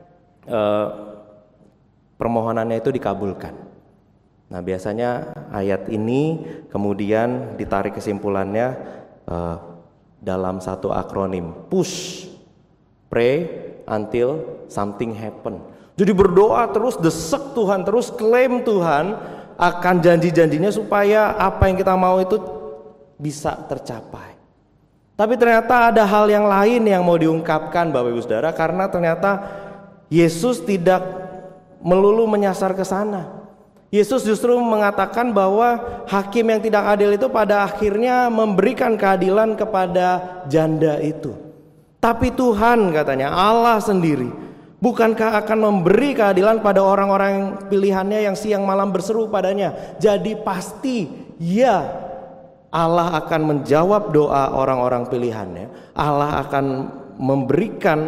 eh, permohonannya itu dikabulkan. Nah, biasanya ayat ini kemudian ditarik kesimpulannya eh, dalam satu akronim, push, pray until something happen. Jadi berdoa terus, desek Tuhan terus, klaim Tuhan akan janji-janjinya supaya apa yang kita mau itu bisa tercapai. Tapi ternyata ada hal yang lain yang mau diungkapkan Bapak Ibu Saudara, karena ternyata Yesus tidak melulu menyasar ke sana. Yesus justru mengatakan bahwa hakim yang tidak adil itu pada akhirnya memberikan keadilan kepada janda itu. Tapi Tuhan, katanya, Allah sendiri, bukankah akan memberi keadilan pada orang-orang pilihannya yang siang malam berseru padanya? Jadi pasti ya, Allah akan menjawab doa orang-orang pilihannya. Allah akan memberikan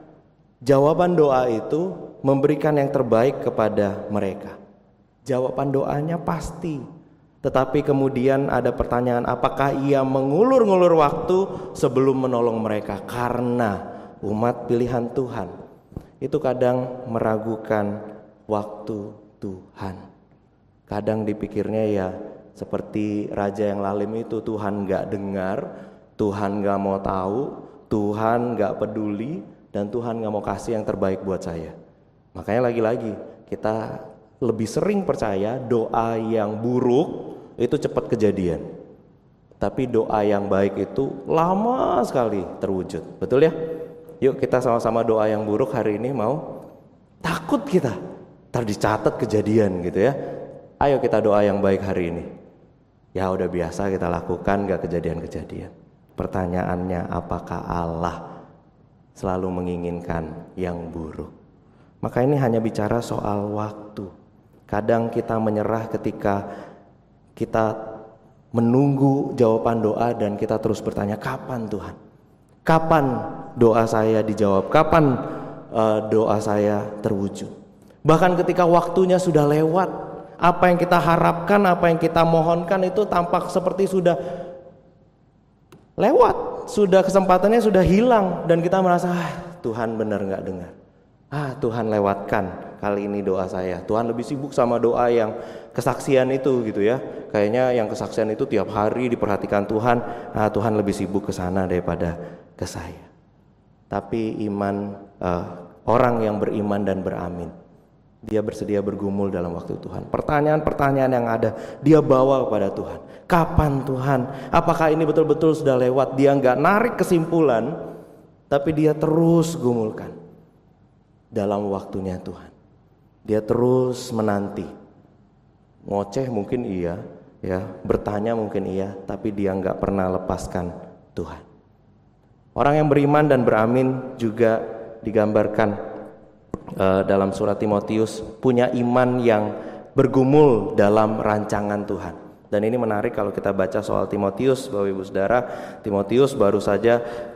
jawaban doa itu, memberikan yang terbaik kepada mereka. Jawaban doanya pasti. Tetapi kemudian ada pertanyaan, apakah ia mengulur-ngulur waktu sebelum menolong mereka? Karena umat pilihan Tuhan itu kadang meragukan waktu Tuhan. Kadang dipikirnya ya seperti raja yang lalim itu, Tuhan gak dengar, Tuhan gak mau tahu, Tuhan gak peduli, dan Tuhan gak mau kasih yang terbaik buat saya. Makanya lagi-lagi kita lebih sering percaya doa yang buruk itu cepat kejadian, tapi doa yang baik itu lama sekali terwujud. Betul ya? Yuk kita sama-sama doa yang buruk hari ini, mau? Takut kita ntar dicatat kejadian gitu ya. Ayo kita doa yang baik hari ini. Ya udah biasa kita lakukan, gak kejadian-kejadian. Pertanyaannya, apakah Allah selalu menginginkan yang buruk? Maka ini hanya bicara soal waktu. Kadang kita menyerah ketika kita menunggu jawaban doa dan kita terus bertanya, kapan Tuhan? Kapan doa saya dijawab? Kapan uh, doa saya terwujud? Bahkan ketika waktunya sudah lewat, apa yang kita harapkan, apa yang kita mohonkan itu tampak seperti sudah lewat, sudah kesempatannya sudah hilang, dan kita merasa ah, Tuhan benar gak dengar, ah Tuhan lewatkan kali ini doa saya. Tuhan lebih sibuk sama doa yang kesaksian itu gitu ya. Kayaknya yang kesaksian itu tiap hari diperhatikan Tuhan. Nah, Tuhan lebih sibuk ke sana daripada ke saya. Tapi iman uh, orang yang beriman dan beramin, dia bersedia bergumul dalam waktu Tuhan. Pertanyaan-pertanyaan yang ada dia bawa kepada Tuhan. Kapan Tuhan? Apakah ini betul-betul sudah lewat? Dia nggak narik kesimpulan, tapi dia terus gumulkan dalam waktunya Tuhan. Dia terus menanti. Ngoceh mungkin iya, ya, bertanya mungkin iya, tapi dia nggak pernah lepaskan Tuhan. Orang yang beriman dan beramin juga digambarkan uh, dalam surat Timotius punya iman yang bergumul dalam rancangan Tuhan. Dan ini menarik kalau kita baca soal Timotius, Bapak Ibu Saudara. Timotius baru saja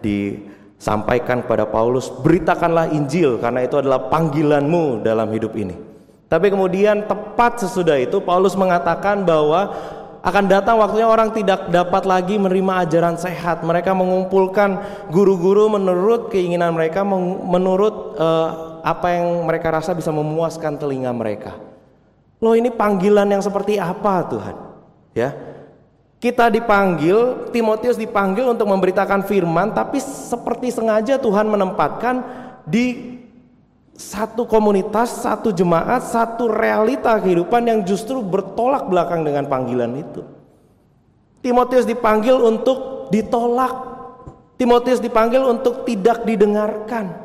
disampaikan kepada Paulus, beritakanlah Injil karena itu adalah panggilanmu dalam hidup ini. Tapi kemudian tepat sesudah itu Paulus mengatakan bahwa akan datang waktunya orang tidak dapat lagi menerima ajaran sehat. Mereka mengumpulkan guru-guru menurut keinginan mereka, menurut uh, apa yang mereka rasa bisa memuaskan telinga mereka. Loh, ini panggilan yang seperti apa Tuhan? Ya, kita dipanggil, Timotius dipanggil untuk memberitakan firman, tapi seperti sengaja Tuhan menempatkan di satu komunitas, satu jemaat, satu realita kehidupan yang justru bertolak belakang dengan panggilan itu. Timotius dipanggil untuk ditolak. Timotius dipanggil untuk tidak didengarkan.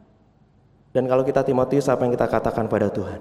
Dan kalau kita Timotius, apa yang kita katakan pada Tuhan?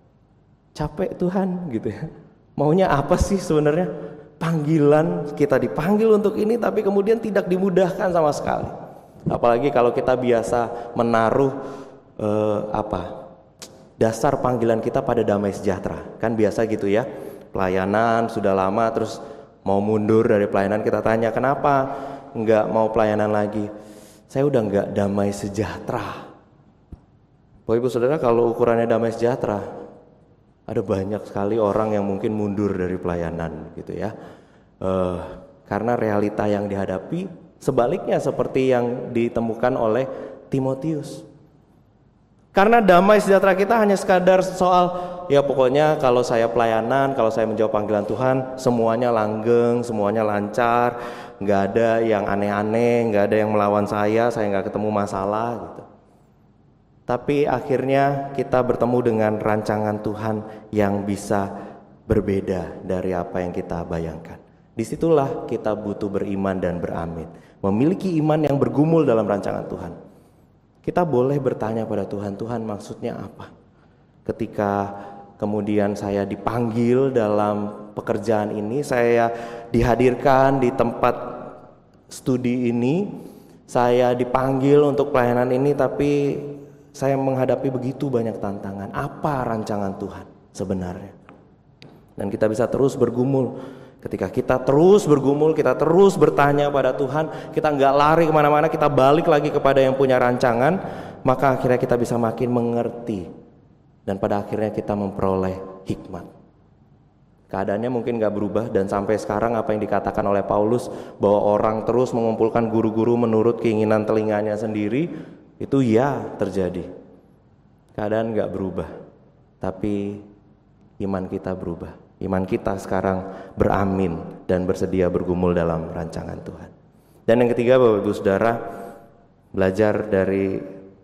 Capek Tuhan gitu ya. Maunya apa sih sebenarnya? Panggilan, kita dipanggil untuk ini tapi kemudian tidak dimudahkan sama sekali. Apalagi kalau kita biasa menaruh eh, apa? dasar panggilan kita pada damai sejahtera. Kan biasa gitu ya. Pelayanan sudah lama terus mau mundur dari pelayanan, kita tanya kenapa enggak mau pelayanan lagi? Saya udah enggak damai sejahtera. Bapak Ibu Saudara, kalau ukurannya damai sejahtera, ada banyak sekali orang yang mungkin mundur dari pelayanan gitu ya, uh, karena realita yang dihadapi sebaliknya seperti yang ditemukan oleh Timotius. Karena damai sejahtera kita hanya sekadar soal ya pokoknya kalau saya pelayanan, kalau saya menjawab panggilan Tuhan, semuanya langgeng, semuanya lancar, nggak ada yang aneh-aneh, nggak ada yang melawan saya, saya nggak ketemu masalah gitu. Tapi akhirnya kita bertemu dengan rancangan Tuhan yang bisa berbeda dari apa yang kita bayangkan. Disitulah kita butuh beriman dan beramin. Memiliki iman yang bergumul dalam rancangan Tuhan. Kita boleh bertanya pada Tuhan, Tuhan maksudnya apa? Ketika kemudian saya dipanggil dalam pekerjaan ini, saya dihadirkan di tempat studi ini, saya dipanggil untuk pelayanan ini, tapi saya menghadapi begitu banyak tantangan. Apa rancangan Tuhan sebenarnya? Dan kita bisa terus bergumul. Ketika kita terus bergumul, kita terus bertanya pada Tuhan, kita nggak lari kemana-mana, kita balik lagi kepada yang punya rancangan, maka akhirnya kita bisa makin mengerti. Dan pada akhirnya kita memperoleh hikmat. Keadaannya mungkin nggak berubah, dan sampai sekarang apa yang dikatakan oleh Paulus, bahwa orang terus mengumpulkan guru-guru menurut keinginan telinganya sendiri, itu ya terjadi. Keadaan gak berubah, tapi iman kita berubah. Iman kita sekarang beramin dan bersedia bergumul dalam rancangan Tuhan. Dan yang ketiga, Bapak Ibu Saudara, belajar dari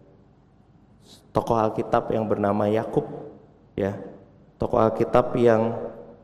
tokoh Alkitab yang bernama Yakub, ya, tokoh Alkitab yang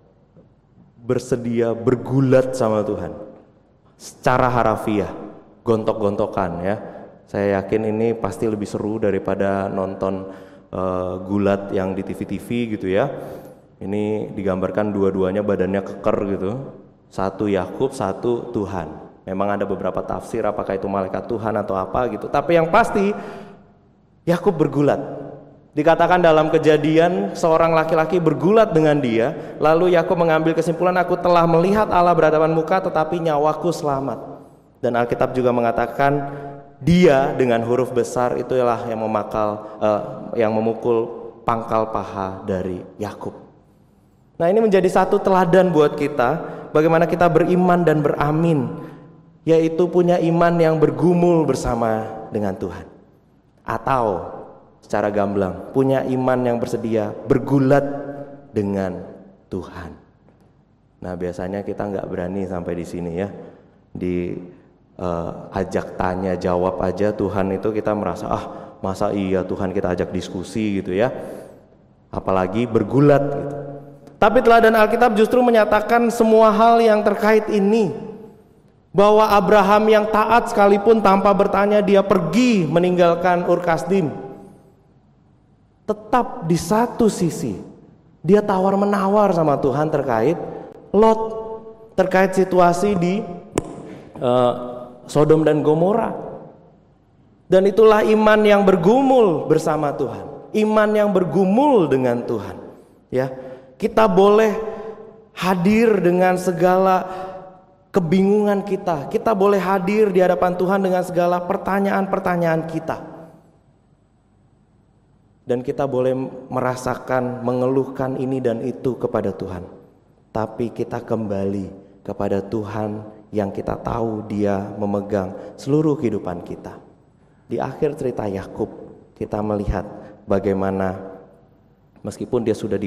bersedia bergulat sama Tuhan secara harafiah, gontok-gontokan ya. Saya yakin ini pasti lebih seru daripada nonton uh, gulat yang di T V-T V gitu ya. Ini digambarkan dua-duanya badannya keker gitu. Satu Yakub, satu Tuhan. Memang ada beberapa tafsir apakah itu malaikat Tuhan atau apa gitu. Tapi yang pasti Yakub bergulat. Dikatakan dalam Kejadian seorang laki-laki bergulat dengan dia. Lalu Yakub mengambil kesimpulan, aku telah melihat Allah berhadapan muka tetapi nyawaku selamat. Dan Alkitab juga mengatakan dia dengan huruf besar itulah yang memakal, uh, yang memukul pangkal paha dari Yakub. Nah, ini menjadi satu teladan buat kita, bagaimana kita beriman dan beramin, yaitu punya iman yang bergumul bersama dengan Tuhan. Atau secara gamblang, punya iman yang bersedia bergulat dengan Tuhan. Nah, biasanya kita nggak berani sampai di sini ya, di uh, ajak tanya jawab aja Tuhan itu kita merasa ah masa iya Tuhan kita ajak diskusi gitu ya, apalagi bergulat gitu. Tapi teladan Alkitab justru menyatakan semua hal yang terkait ini, bahwa Abraham yang taat sekalipun tanpa bertanya dia pergi meninggalkan Ur Kasdim, tetap di satu sisi dia tawar menawar sama Tuhan terkait Lot, terkait situasi di uh, Sodom dan Gomora. Dan itulah iman yang bergumul bersama Tuhan, iman yang bergumul dengan Tuhan. Ya, kita boleh hadir dengan segala kebingungan kita, kita boleh hadir di hadapan Tuhan dengan segala pertanyaan-pertanyaan kita. Dan kita boleh merasakan, mengeluhkan ini dan itu kepada Tuhan. Tapi kita kembali kepada Tuhan yang kita tahu Dia memegang seluruh kehidupan kita. Di akhir cerita Yakub kita melihat bagaimana meskipun dia sudah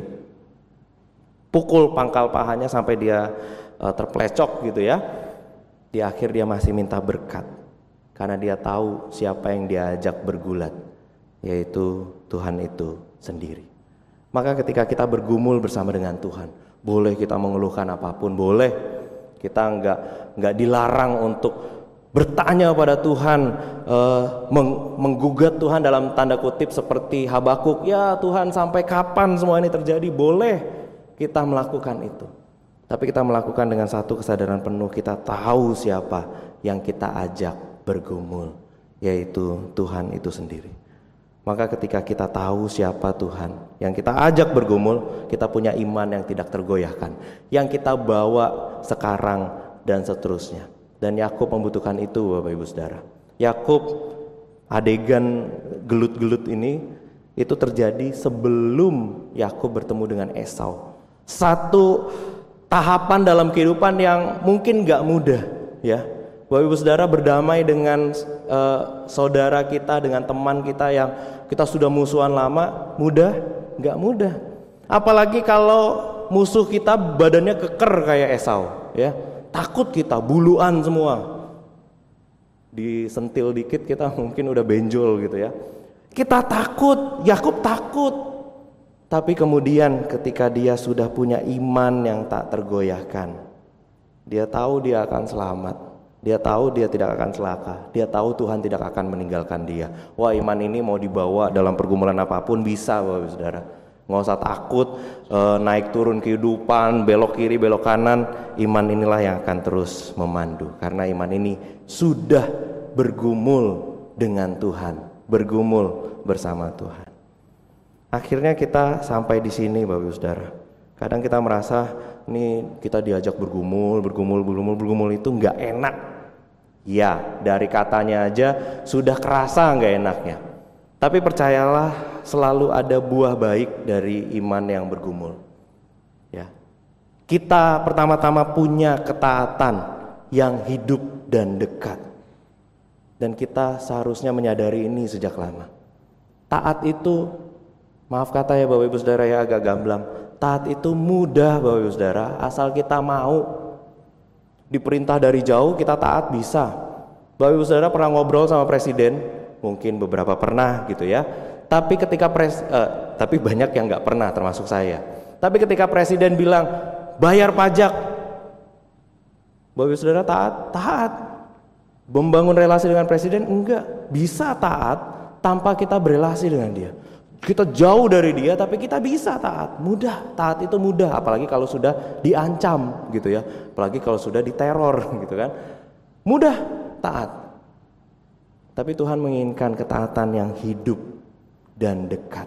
dipukul pangkal pahanya sampai dia uh, terplecok gitu ya, di akhir dia masih minta berkat karena dia tahu siapa yang diajak bergulat, yaitu Tuhan itu sendiri. Maka ketika kita bergumul bersama dengan Tuhan, boleh kita mengeluhkan apapun, boleh kita enggak enggak dilarang untuk bertanya pada Tuhan, uh, meng, menggugat Tuhan dalam tanda kutip seperti Habakuk, ya Tuhan sampai kapan semua ini terjadi, boleh kita melakukan itu. Tapi kita melakukan dengan satu kesadaran penuh, kita tahu siapa yang kita ajak bergumul, yaitu Tuhan itu sendiri. Maka ketika kita tahu siapa Tuhan yang kita ajak bergumul, kita punya iman yang tidak tergoyahkan, yang kita bawa sekarang dan seterusnya. Dan Yakub membutuhkan itu, Bapak Ibu Saudara. Yakub, adegan gelut-gelut ini itu terjadi sebelum Yakub bertemu dengan Esau. Satu tahapan dalam kehidupan yang mungkin gak mudah ya. Bapak Ibu Saudara, berdamai dengan uh, saudara kita, dengan teman kita yang kita sudah musuhan lama, mudah? Gak mudah. Apalagi kalau musuh kita badannya keker kayak Esau ya. Takut kita, buluan semua. Disentil dikit kita mungkin udah benjol gitu ya. Kita takut, Yakub takut. Tapi kemudian ketika dia sudah punya iman yang tak tergoyahkan, dia tahu dia akan selamat. Dia tahu dia tidak akan celaka. Dia tahu Tuhan tidak akan meninggalkan dia. Wah, iman ini mau dibawa dalam pergumulan apapun bisa, Bapak Saudara. Nggak usah takut e, naik turun kehidupan, belok kiri belok kanan. Iman inilah yang akan terus memandu, karena iman ini sudah bergumul dengan Tuhan, bergumul bersama Tuhan. Akhirnya kita sampai di sini, Bapak Saudara. Kadang kita merasa ini kita diajak bergumul, bergumul, bergumul, bergumul itu nggak enak. Ya, dari katanya aja sudah kerasa nggak enaknya. Tapi percayalah, selalu ada buah baik dari iman yang bergumul. Ya, kita pertama-tama punya ketaatan yang hidup dan dekat, dan kita seharusnya menyadari ini sejak lama. Taat itu, maaf kata ya Bapak Ibu Saudara ya, agak gamblang. Taat itu mudah Bapak Ibu Saudara, asal kita mau. Diperintah dari jauh kita taat bisa. Bapak Ibu Saudara pernah ngobrol sama presiden? Mungkin beberapa pernah gitu ya. Tapi ketika pres, eh, tapi banyak yang nggak pernah, termasuk saya. Tapi ketika presiden bilang bayar pajak, Bapak Ibu Saudara taat, taat. Membangun relasi dengan presiden enggak, bisa taat tanpa kita berelasi dengan dia. Kita jauh dari dia, tapi kita bisa taat, mudah. Taat itu mudah, apalagi kalau sudah diancam gitu ya, apalagi kalau sudah diteror gitu kan, mudah taat. Tapi Tuhan menginginkan ketaatan yang hidup dan dekat.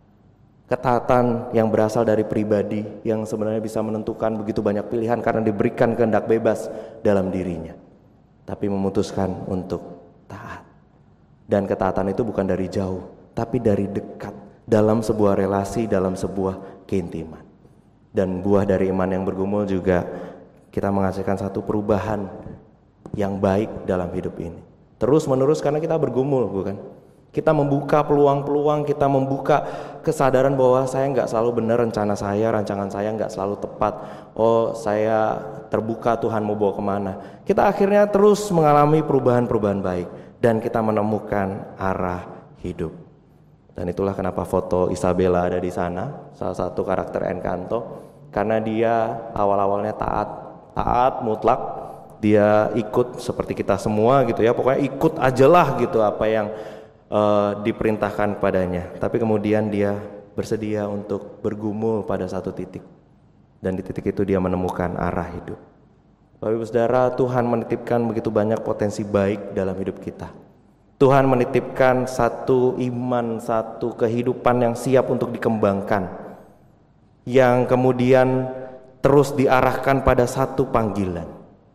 Ketaatan yang berasal dari pribadi yang sebenarnya bisa menentukan begitu banyak pilihan karena diberikan kehendak bebas dalam dirinya. Tapi memutuskan untuk taat. Dan ketaatan itu bukan dari jauh, tapi dari dekat, dalam sebuah relasi, dalam sebuah keintiman. Dan buah dari iman yang bergumul juga kita menghasilkan satu perubahan yang baik dalam hidup ini. Terus menerus karena kita bergumul, bukan? Kita membuka peluang-peluang, kita membuka kesadaran bahwa saya nggak selalu benar rencana saya, rancangan saya nggak selalu tepat. Oh, saya terbuka, Tuhan mau bawa kemana. Kita akhirnya terus mengalami perubahan-perubahan baik dan kita menemukan arah hidup. Dan itulah kenapa foto Isabella ada di sana, salah satu karakter Encanto, karena dia awal-awalnya taat, taat mutlak, dia ikut seperti kita semua gitu ya, pokoknya ikut aja lah gitu apa yang uh, diperintahkan padanya. Tapi kemudian dia bersedia untuk bergumul pada satu titik, dan di titik itu dia menemukan arah hidup. Bapak Ibu Saudara, Tuhan menitipkan begitu banyak potensi baik dalam hidup kita. Tuhan menitipkan satu iman, satu kehidupan yang siap untuk dikembangkan, yang kemudian terus diarahkan pada satu panggilan.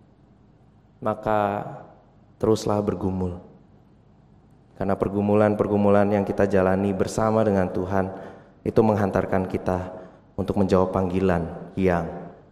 Maka teruslah bergumul, karena pergumulan-pergumulan yang kita jalani bersama dengan Tuhan itu menghantarkan kita untuk menjawab panggilan yang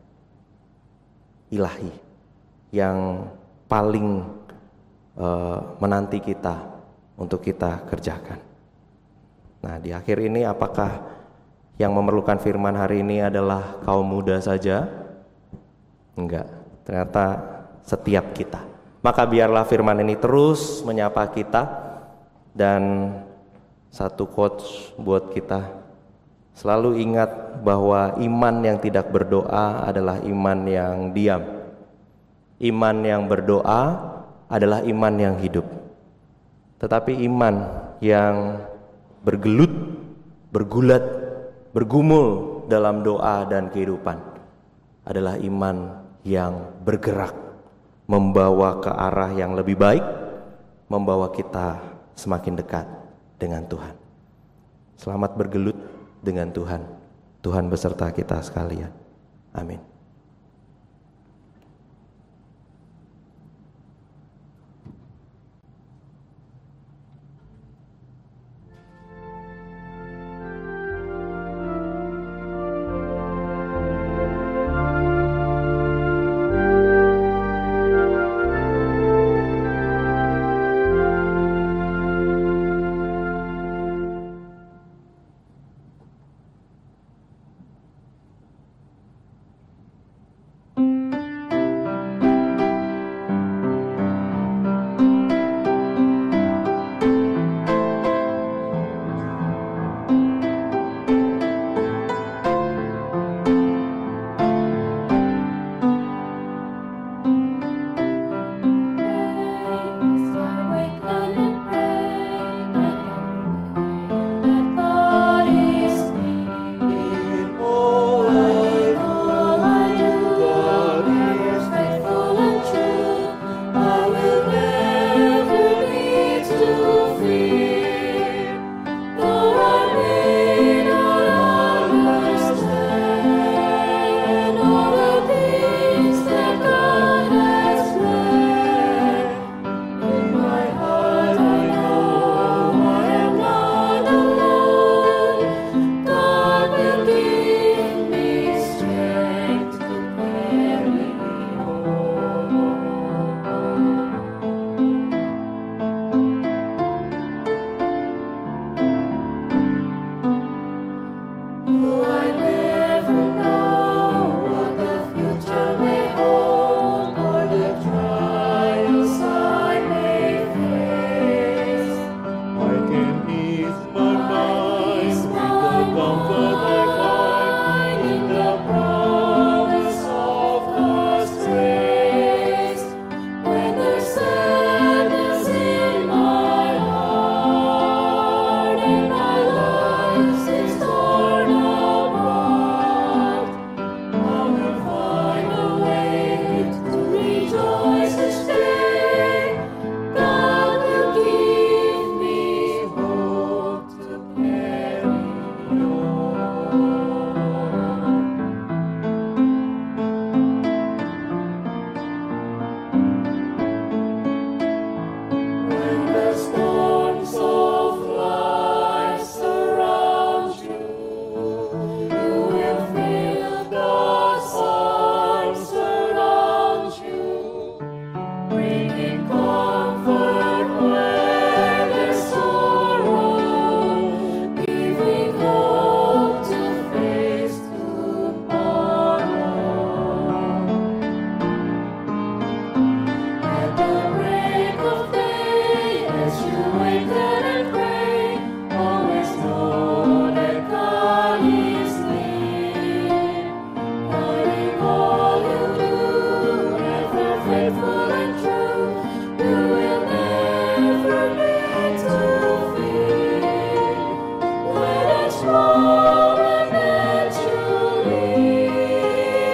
ilahi, yang paling Uh, menanti kita untuk kita kerjakan. Nah, di akhir ini apakah yang memerlukan firman hari ini adalah kaum muda saja? Enggak, ternyata setiap kita. Maka biarlah firman ini terus menyapa kita. Dan satu quotes buat kita, selalu ingat bahwa iman yang tidak berdoa adalah iman yang diam. Iman yang berdoa adalah iman yang hidup. Tetapi iman yang bergelut, bergulat, bergumul dalam doa dan kehidupan adalah iman yang bergerak, membawa ke arah yang lebih baik, membawa kita semakin dekat dengan Tuhan. Selamat bergelut dengan Tuhan. Tuhan beserta kita sekalian. Amin.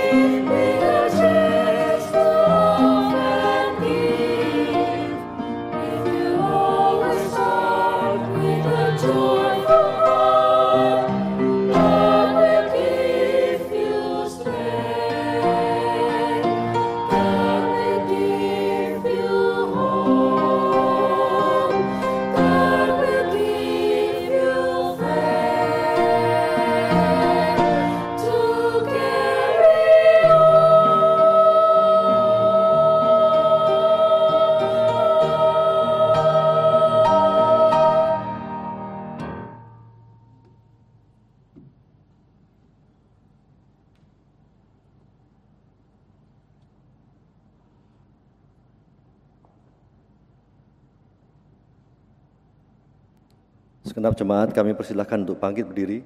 Segenap jemaat kami persilahkan untuk bangkit berdiri.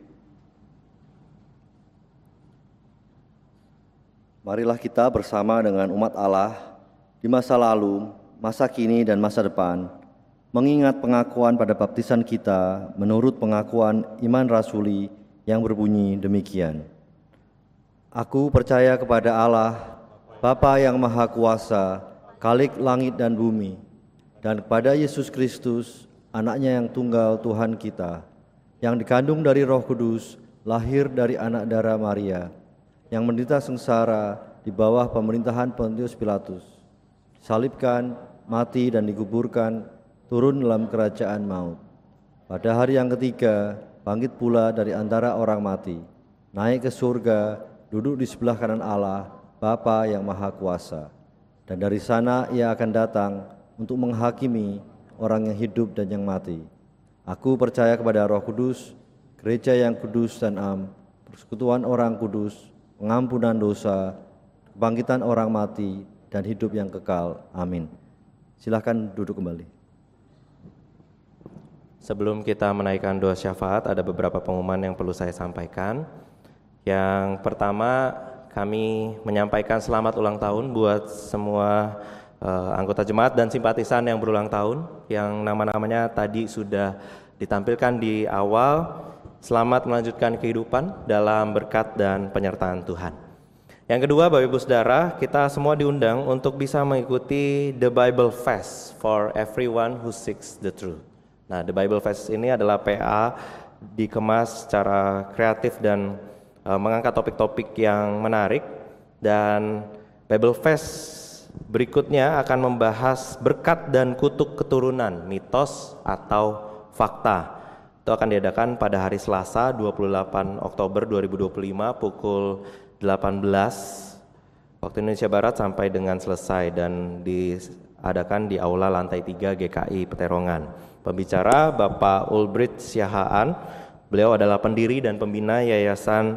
Marilah kita bersama dengan umat Allah di masa lalu, masa kini, dan masa depan, mengingat pengakuan pada baptisan kita menurut pengakuan iman rasuli yang berbunyi demikian. Aku percaya kepada Allah, Bapa yang Maha Kuasa, Khalik langit dan bumi, dan kepada Yesus Kristus, Anaknya yang tunggal Tuhan kita, yang dikandung dari Roh Kudus, lahir dari anak darah Maria, yang menderita sengsara di bawah pemerintahan Pontius Pilatus, disalibkan, mati dan dikuburkan, turun dalam kerajaan maut. Pada hari yang ketiga, bangkit pula dari antara orang mati, naik ke surga, duduk di sebelah kanan Allah, Bapa yang Maha Kuasa. Dan dari sana ia akan datang untuk menghakimi orang yang hidup dan yang mati. Aku percaya kepada Roh Kudus, gereja yang kudus dan am, persekutuan orang kudus, pengampunan dosa, kebangkitan orang mati, dan hidup yang kekal. Amin. Silakan duduk kembali. Sebelum kita menaikkan doa syafaat, ada beberapa pengumuman yang perlu saya sampaikan. Yang pertama, kami menyampaikan selamat ulang tahun buat semua Uh, anggota jemaat dan simpatisan yang berulang tahun, yang nama-namanya tadi sudah ditampilkan di awal. Selamat melanjutkan kehidupan dalam berkat dan penyertaan Tuhan. Yang kedua, Bapak Ibu Saudara, kita semua diundang untuk bisa mengikuti The Bible Fest for everyone who seeks the truth. Nah, The Bible Fest ini adalah P A dikemas secara kreatif dan uh, mengangkat topik-topik yang menarik, dan Bible Fest berikutnya akan membahas berkat dan kutuk keturunan, mitos atau fakta. Itu akan diadakan pada hari Selasa dua puluh delapan Oktober dua ribu dua puluh lima pukul delapan belas waktu Indonesia Barat sampai dengan selesai, dan diadakan di Aula Lantai tiga G K I Peterongan. Pembicara Bapak Ulbricht Siahaan, beliau adalah pendiri dan pembina Yayasan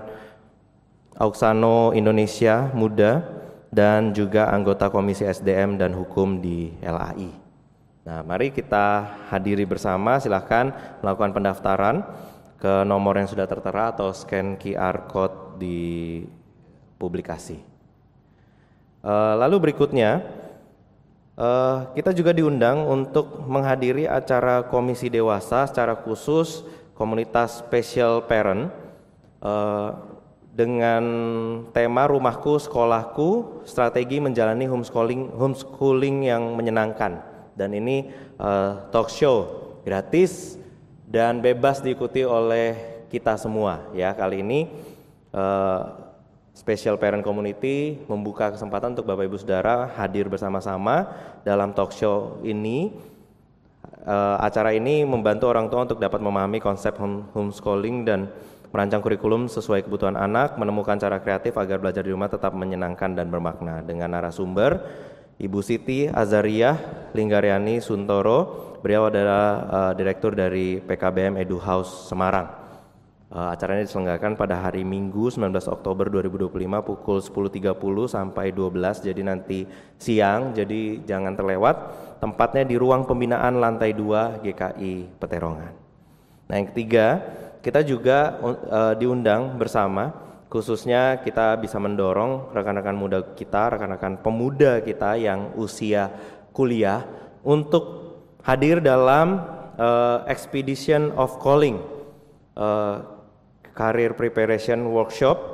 Auxano Indonesia Muda, dan juga anggota Komisi S D M dan Hukum di L A I. Nah, mari kita hadiri bersama. Silahkan melakukan pendaftaran ke nomor yang sudah tertera atau scan Q R code di publikasi. Uh, lalu berikutnya, uh, kita juga diundang untuk menghadiri acara Komisi Dewasa secara khusus komunitas Special Parent uh, dengan tema Rumahku Sekolahku, strategi menjalani homeschooling homeschooling yang menyenangkan. Dan ini uh, talk show gratis dan bebas diikuti oleh kita semua ya. Kali ini uh, Special Parent Community membuka kesempatan untuk Bapak Ibu Saudara hadir bersama-sama dalam talk show ini. Uh, acara ini membantu orang tua untuk dapat memahami konsep home, homeschooling dan merancang kurikulum sesuai kebutuhan anak, menemukan cara kreatif agar belajar di rumah tetap menyenangkan dan bermakna. Dengan narasumber Ibu Siti Azariah Linggariani Suntoro, beliau adalah uh, direktur dari P K B M Edu House Semarang. Uh, acara ini diselenggarakan pada hari Minggu sembilan belas Oktober dua ribu dua puluh lima pukul sepuluh tiga puluh sampai dua belas, jadi nanti siang, jadi jangan terlewat. Tempatnya di ruang pembinaan lantai dua G K I Peterongan. Nah, yang ketiga, kita juga uh, diundang bersama, khususnya kita bisa mendorong rekan-rekan muda kita, rekan-rekan pemuda kita yang usia kuliah untuk hadir dalam uh, Expedition of Calling, uh, Career Preparation Workshop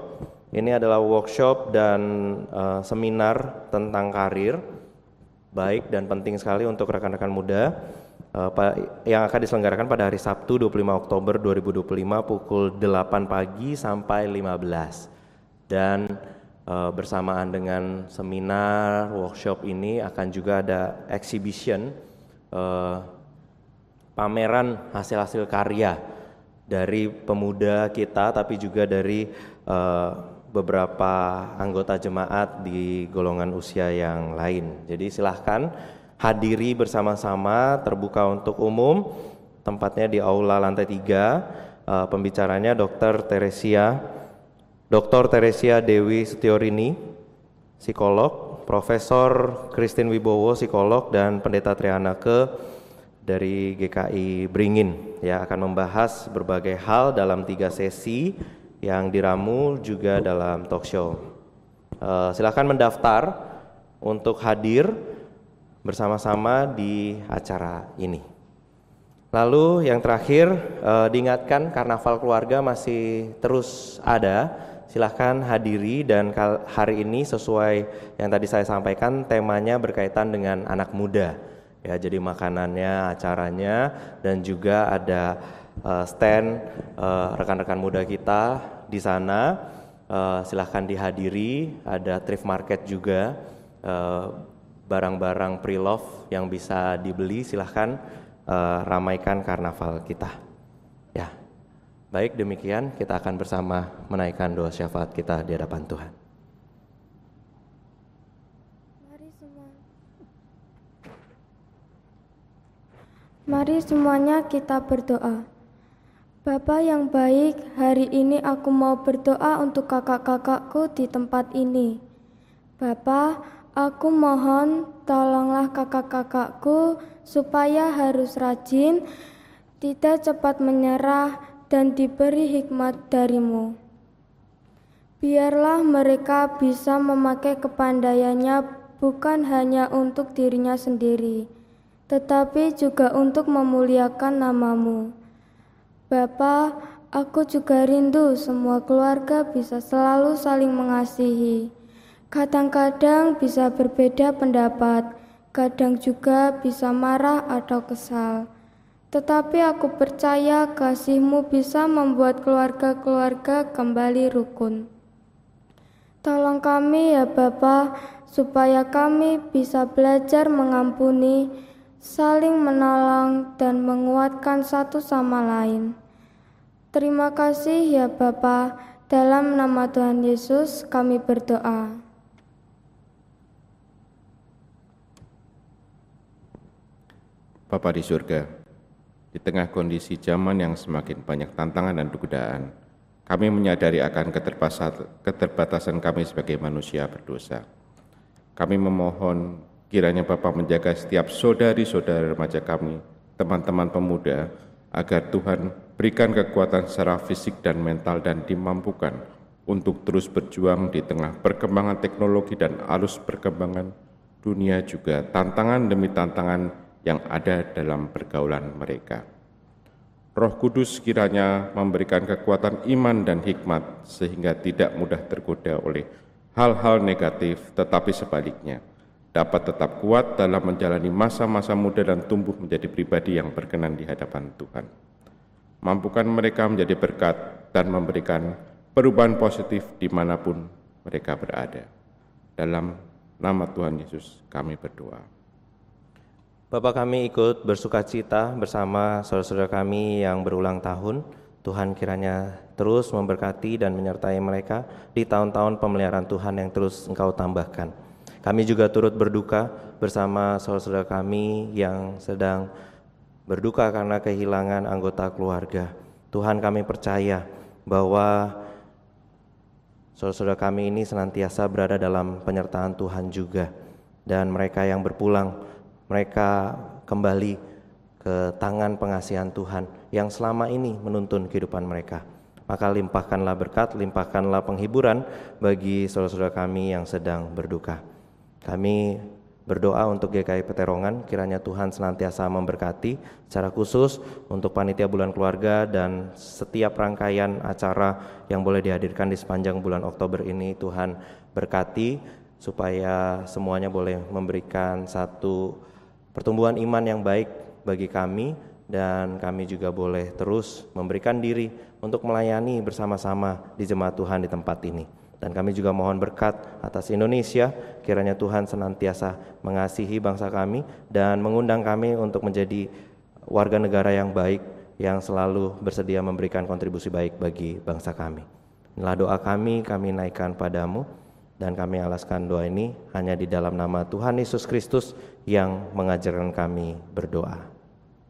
Ini adalah workshop dan uh, seminar tentang karir, baik dan penting sekali untuk rekan-rekan muda, uh, yang akan diselenggarakan pada hari Sabtu dua puluh lima Oktober dua ribu dua puluh lima pukul delapan pagi sampai lima belas. Dan uh, bersamaan dengan seminar, workshop ini akan juga ada exhibition, uh, pameran hasil-hasil karya dari pemuda kita, tapi juga dari uh, beberapa anggota jemaat di golongan usia yang lain. Jadi silahkan hadiri bersama-sama, terbuka untuk umum, tempatnya di aula lantai tiga. Uh, pembicaranya Dokter Teresia, Doktor Teresia Dewi Setiorini, psikolog, Profesor Christine Wibowo, psikolog, dan Pendeta Trianake dari G K I Beringin, ya, akan membahas berbagai hal dalam tiga sesi yang diramu juga dalam talk show. Uh, silakan mendaftar untuk hadir bersama-sama di acara ini. Lalu yang terakhir, uh, diingatkan Karnaval Keluarga masih terus ada. Silahkan hadiri, dan hari ini sesuai yang tadi saya sampaikan, temanya berkaitan dengan anak muda. Ya, jadi makanannya, acaranya, dan juga ada uh, stand uh, rekan-rekan muda kita di sana. Uh, silahkan dihadiri. Ada thrift market juga, uh, barang-barang pre-love yang bisa dibeli. Silahkan uh, ramaikan karnaval kita. Ya. Baik, demikian kita akan bersama menaikkan doa syafaat kita di hadapan Tuhan. Mari semua. Mari semuanya kita berdoa. Bapa yang baik, hari ini aku mau berdoa untuk kakak-kakakku di tempat ini. Bapa, aku mohon tolonglah kakak-kakakku supaya harus rajin, tidak cepat menyerah, dan diberi hikmat darimu. Biarlah mereka bisa memakai kepandaiannya bukan hanya untuk dirinya sendiri, tetapi juga untuk memuliakan namamu. Bapa, aku juga rindu semua keluarga bisa selalu saling mengasihi. Kadang-kadang bisa berbeda pendapat, kadang juga bisa marah atau kesal. Tetapi aku percaya kasih-Mu bisa membuat keluarga-keluarga kembali rukun. Tolong kami ya Bapa, supaya kami bisa belajar mengampuni, saling menolong, dan menguatkan satu sama lain. Terima kasih ya Bapa, dalam nama Tuhan Yesus kami berdoa. Bapa di surga, di tengah kondisi zaman yang semakin banyak tantangan dan godaan, kami menyadari akan keterbatasan kami sebagai manusia berdosa. Kami memohon kiranya Bapa menjaga setiap saudari-saudara remaja kami, teman-teman pemuda, agar Tuhan berikan kekuatan secara fisik dan mental dan dimampukan untuk terus berjuang di tengah perkembangan teknologi dan arus perkembangan dunia, juga tantangan demi tantangan yang ada dalam pergaulan mereka. Roh Kudus kiranya memberikan kekuatan iman dan hikmat sehingga tidak mudah tergoda oleh hal-hal negatif, tetapi sebaliknya dapat tetap kuat dalam menjalani masa-masa muda dan tumbuh menjadi pribadi yang berkenan di hadapan Tuhan. Mampukan mereka menjadi berkat dan memberikan perubahan positif dimanapun mereka berada. Dalam nama Tuhan Yesus kami berdoa. Bapak, kami ikut bersukacita bersama saudara-saudara kami yang berulang tahun. Tuhan kiranya terus memberkati dan menyertai mereka di tahun-tahun pemeliharaan Tuhan yang terus Engkau tambahkan. Kami juga turut berduka bersama saudara-saudara kami yang sedang berduka karena kehilangan anggota keluarga. Tuhan, kami percaya bahwa saudara-saudara kami ini senantiasa berada dalam penyertaan Tuhan juga. Dan mereka yang berpulang, mereka kembali ke tangan pengasihan Tuhan yang selama ini menuntun kehidupan mereka. Maka limpahkanlah berkat, limpahkanlah penghiburan bagi saudara-saudara kami yang sedang berduka. Kami berdoa untuk G K I Peterongan, kiranya Tuhan senantiasa memberkati secara khusus untuk panitia bulan keluarga dan setiap rangkaian acara yang boleh dihadirkan di sepanjang bulan Oktober ini. Tuhan berkati supaya semuanya boleh memberikan satu pertumbuhan iman yang baik bagi kami, dan kami juga boleh terus memberikan diri untuk melayani bersama-sama di jemaat Tuhan di tempat ini. Dan kami juga mohon berkat atas Indonesia, kiranya Tuhan senantiasa mengasihi bangsa kami dan mengundang kami untuk menjadi warga negara yang baik, yang selalu bersedia memberikan kontribusi baik bagi bangsa kami. Inilah doa kami, kami naikkan padamu, dan kami alaskan doa ini hanya di dalam nama Tuhan Yesus Kristus yang mengajarkan kami berdoa.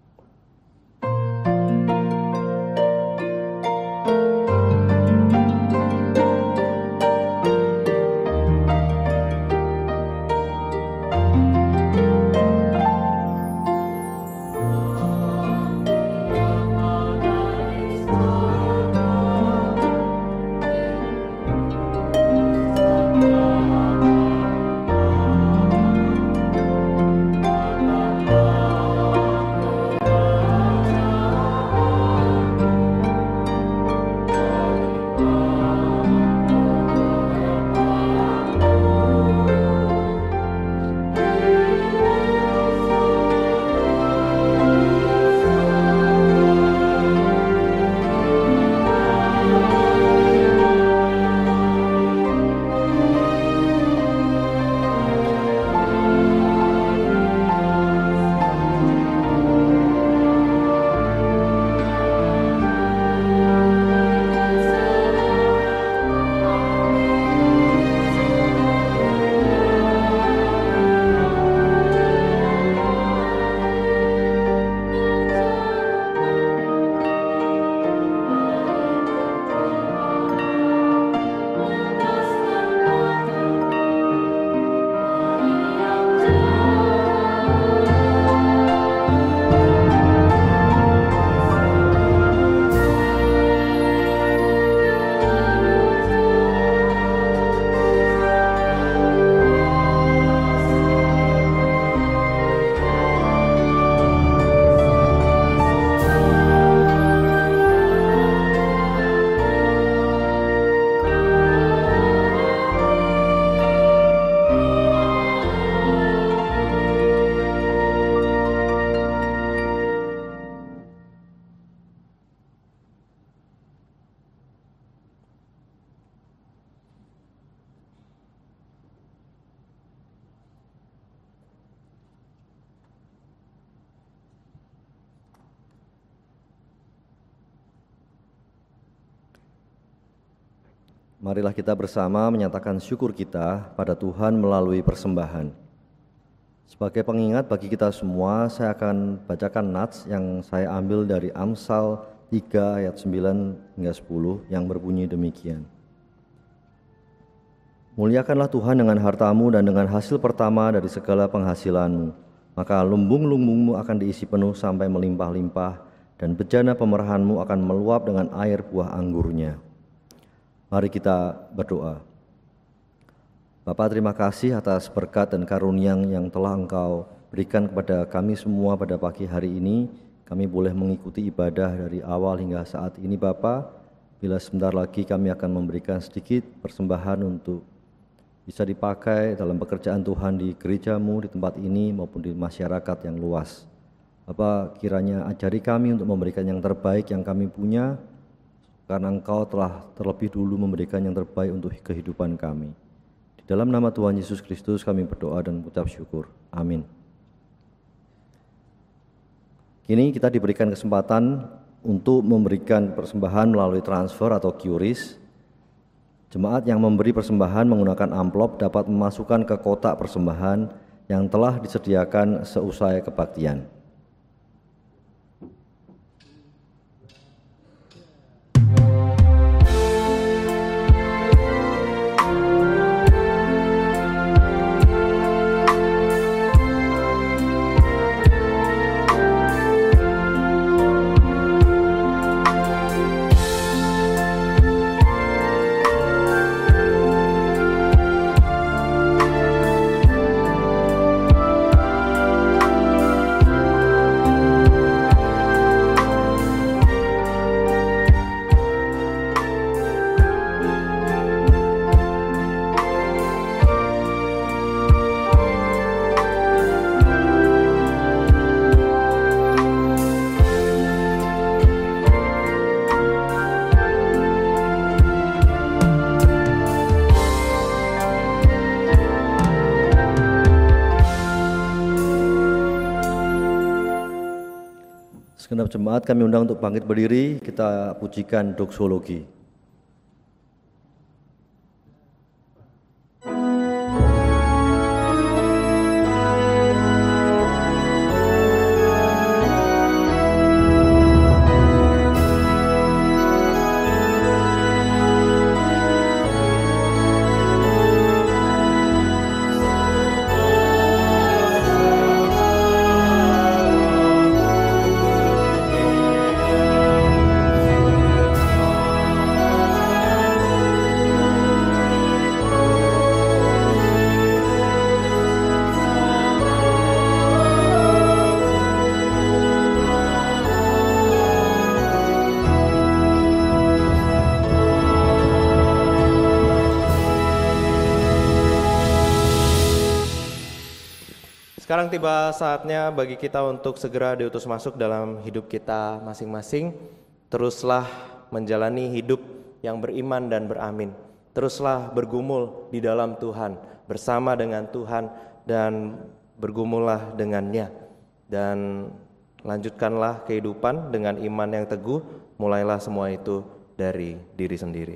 Marilah kita bersama menyatakan syukur kita pada Tuhan melalui persembahan. Sebagai pengingat bagi kita semua, saya akan bacakan nats yang saya ambil dari Amsal tiga ayat sembilan hingga sepuluh yang berbunyi demikian. Muliakanlah Tuhan dengan hartamu dan dengan hasil pertama dari segala penghasilanmu, maka lumbung-lumbungmu akan diisi penuh sampai melimpah-limpah, dan bejana pemerahanmu akan meluap dengan air buah anggurnya. Mari kita berdoa. Bapa, terima kasih atas berkat dan karunia yang telah Engkau berikan kepada kami semua pada pagi hari ini. Kami boleh mengikuti ibadah dari awal hingga saat ini, Bapa. Bila sebentar lagi kami akan memberikan sedikit persembahan untuk bisa dipakai dalam pekerjaan Tuhan di gereja-Mu, di tempat ini maupun di masyarakat yang luas. Bapa, kiranya ajari kami untuk memberikan yang terbaik yang kami punya, karena Engkau telah terlebih dulu memberikan yang terbaik untuk kehidupan kami. Di dalam nama Tuhan Yesus Kristus kami berdoa dan mengucap syukur. Amin. Kini kita diberikan kesempatan untuk memberikan persembahan melalui transfer atau Q R I S. Jemaat yang memberi persembahan menggunakan amplop dapat memasukkan ke kotak persembahan yang telah disediakan seusai kebaktian. Segenap jemaat kami undang untuk bangkit berdiri, kita pujikan doksologi. Sekarang tiba saatnya bagi kita untuk segera diutus masuk dalam hidup kita masing-masing. Teruslah menjalani hidup yang beriman dan beramin. Teruslah bergumul di dalam Tuhan, bersama dengan Tuhan, dan bergumullah dengannya. Dan lanjutkanlah kehidupan dengan iman yang teguh. Mulailah semua itu dari diri sendiri.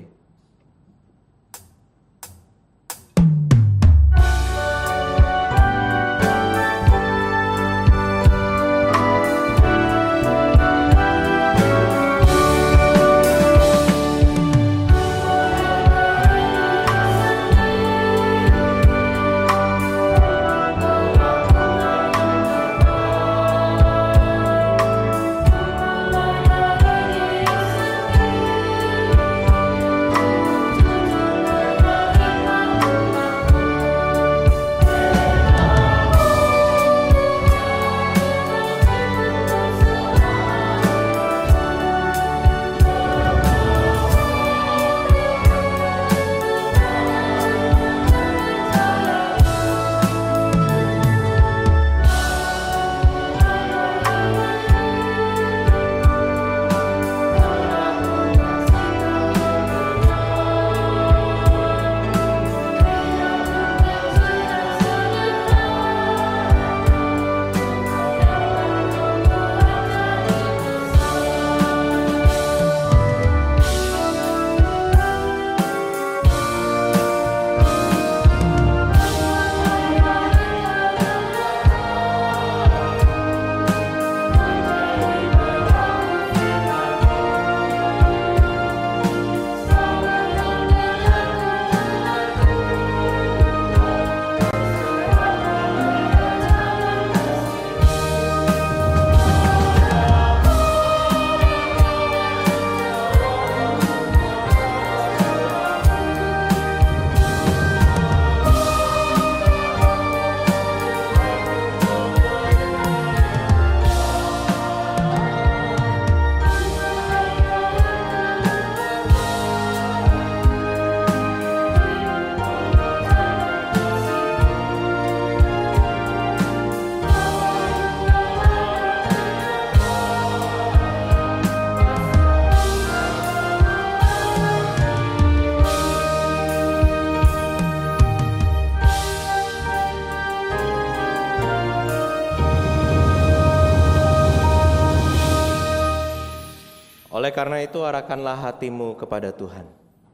Oleh karena itu, arahkanlah hatimu kepada Tuhan.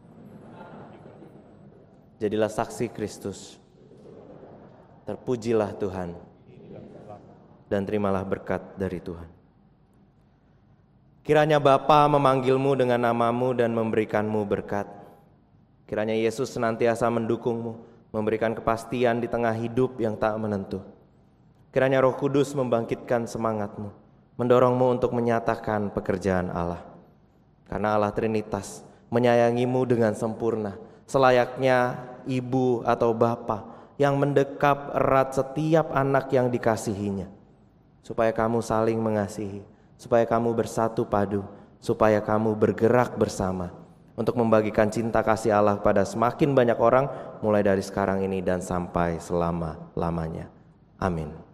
Jadilah saksi Kristus. Terpujilah Tuhan. Dan terimalah berkat dari Tuhan. Kiranya Bapa memanggilmu dengan namamu dan memberikanmu berkat. Kiranya Yesus senantiasa mendukungmu, memberikan kepastian di tengah hidup yang tak menentu. Kiranya Roh Kudus membangkitkan semangatmu, mendorongmu untuk menyatakan pekerjaan Allah. Karena Allah Trinitas menyayangimu dengan sempurna, selayaknya ibu atau bapa yang mendekap erat setiap anak yang dikasihinya, supaya kamu saling mengasihi, supaya kamu bersatu padu, supaya kamu bergerak bersama untuk membagikan cinta kasih Allah pada semakin banyak orang, mulai dari sekarang ini dan sampai selama-lamanya. Amin.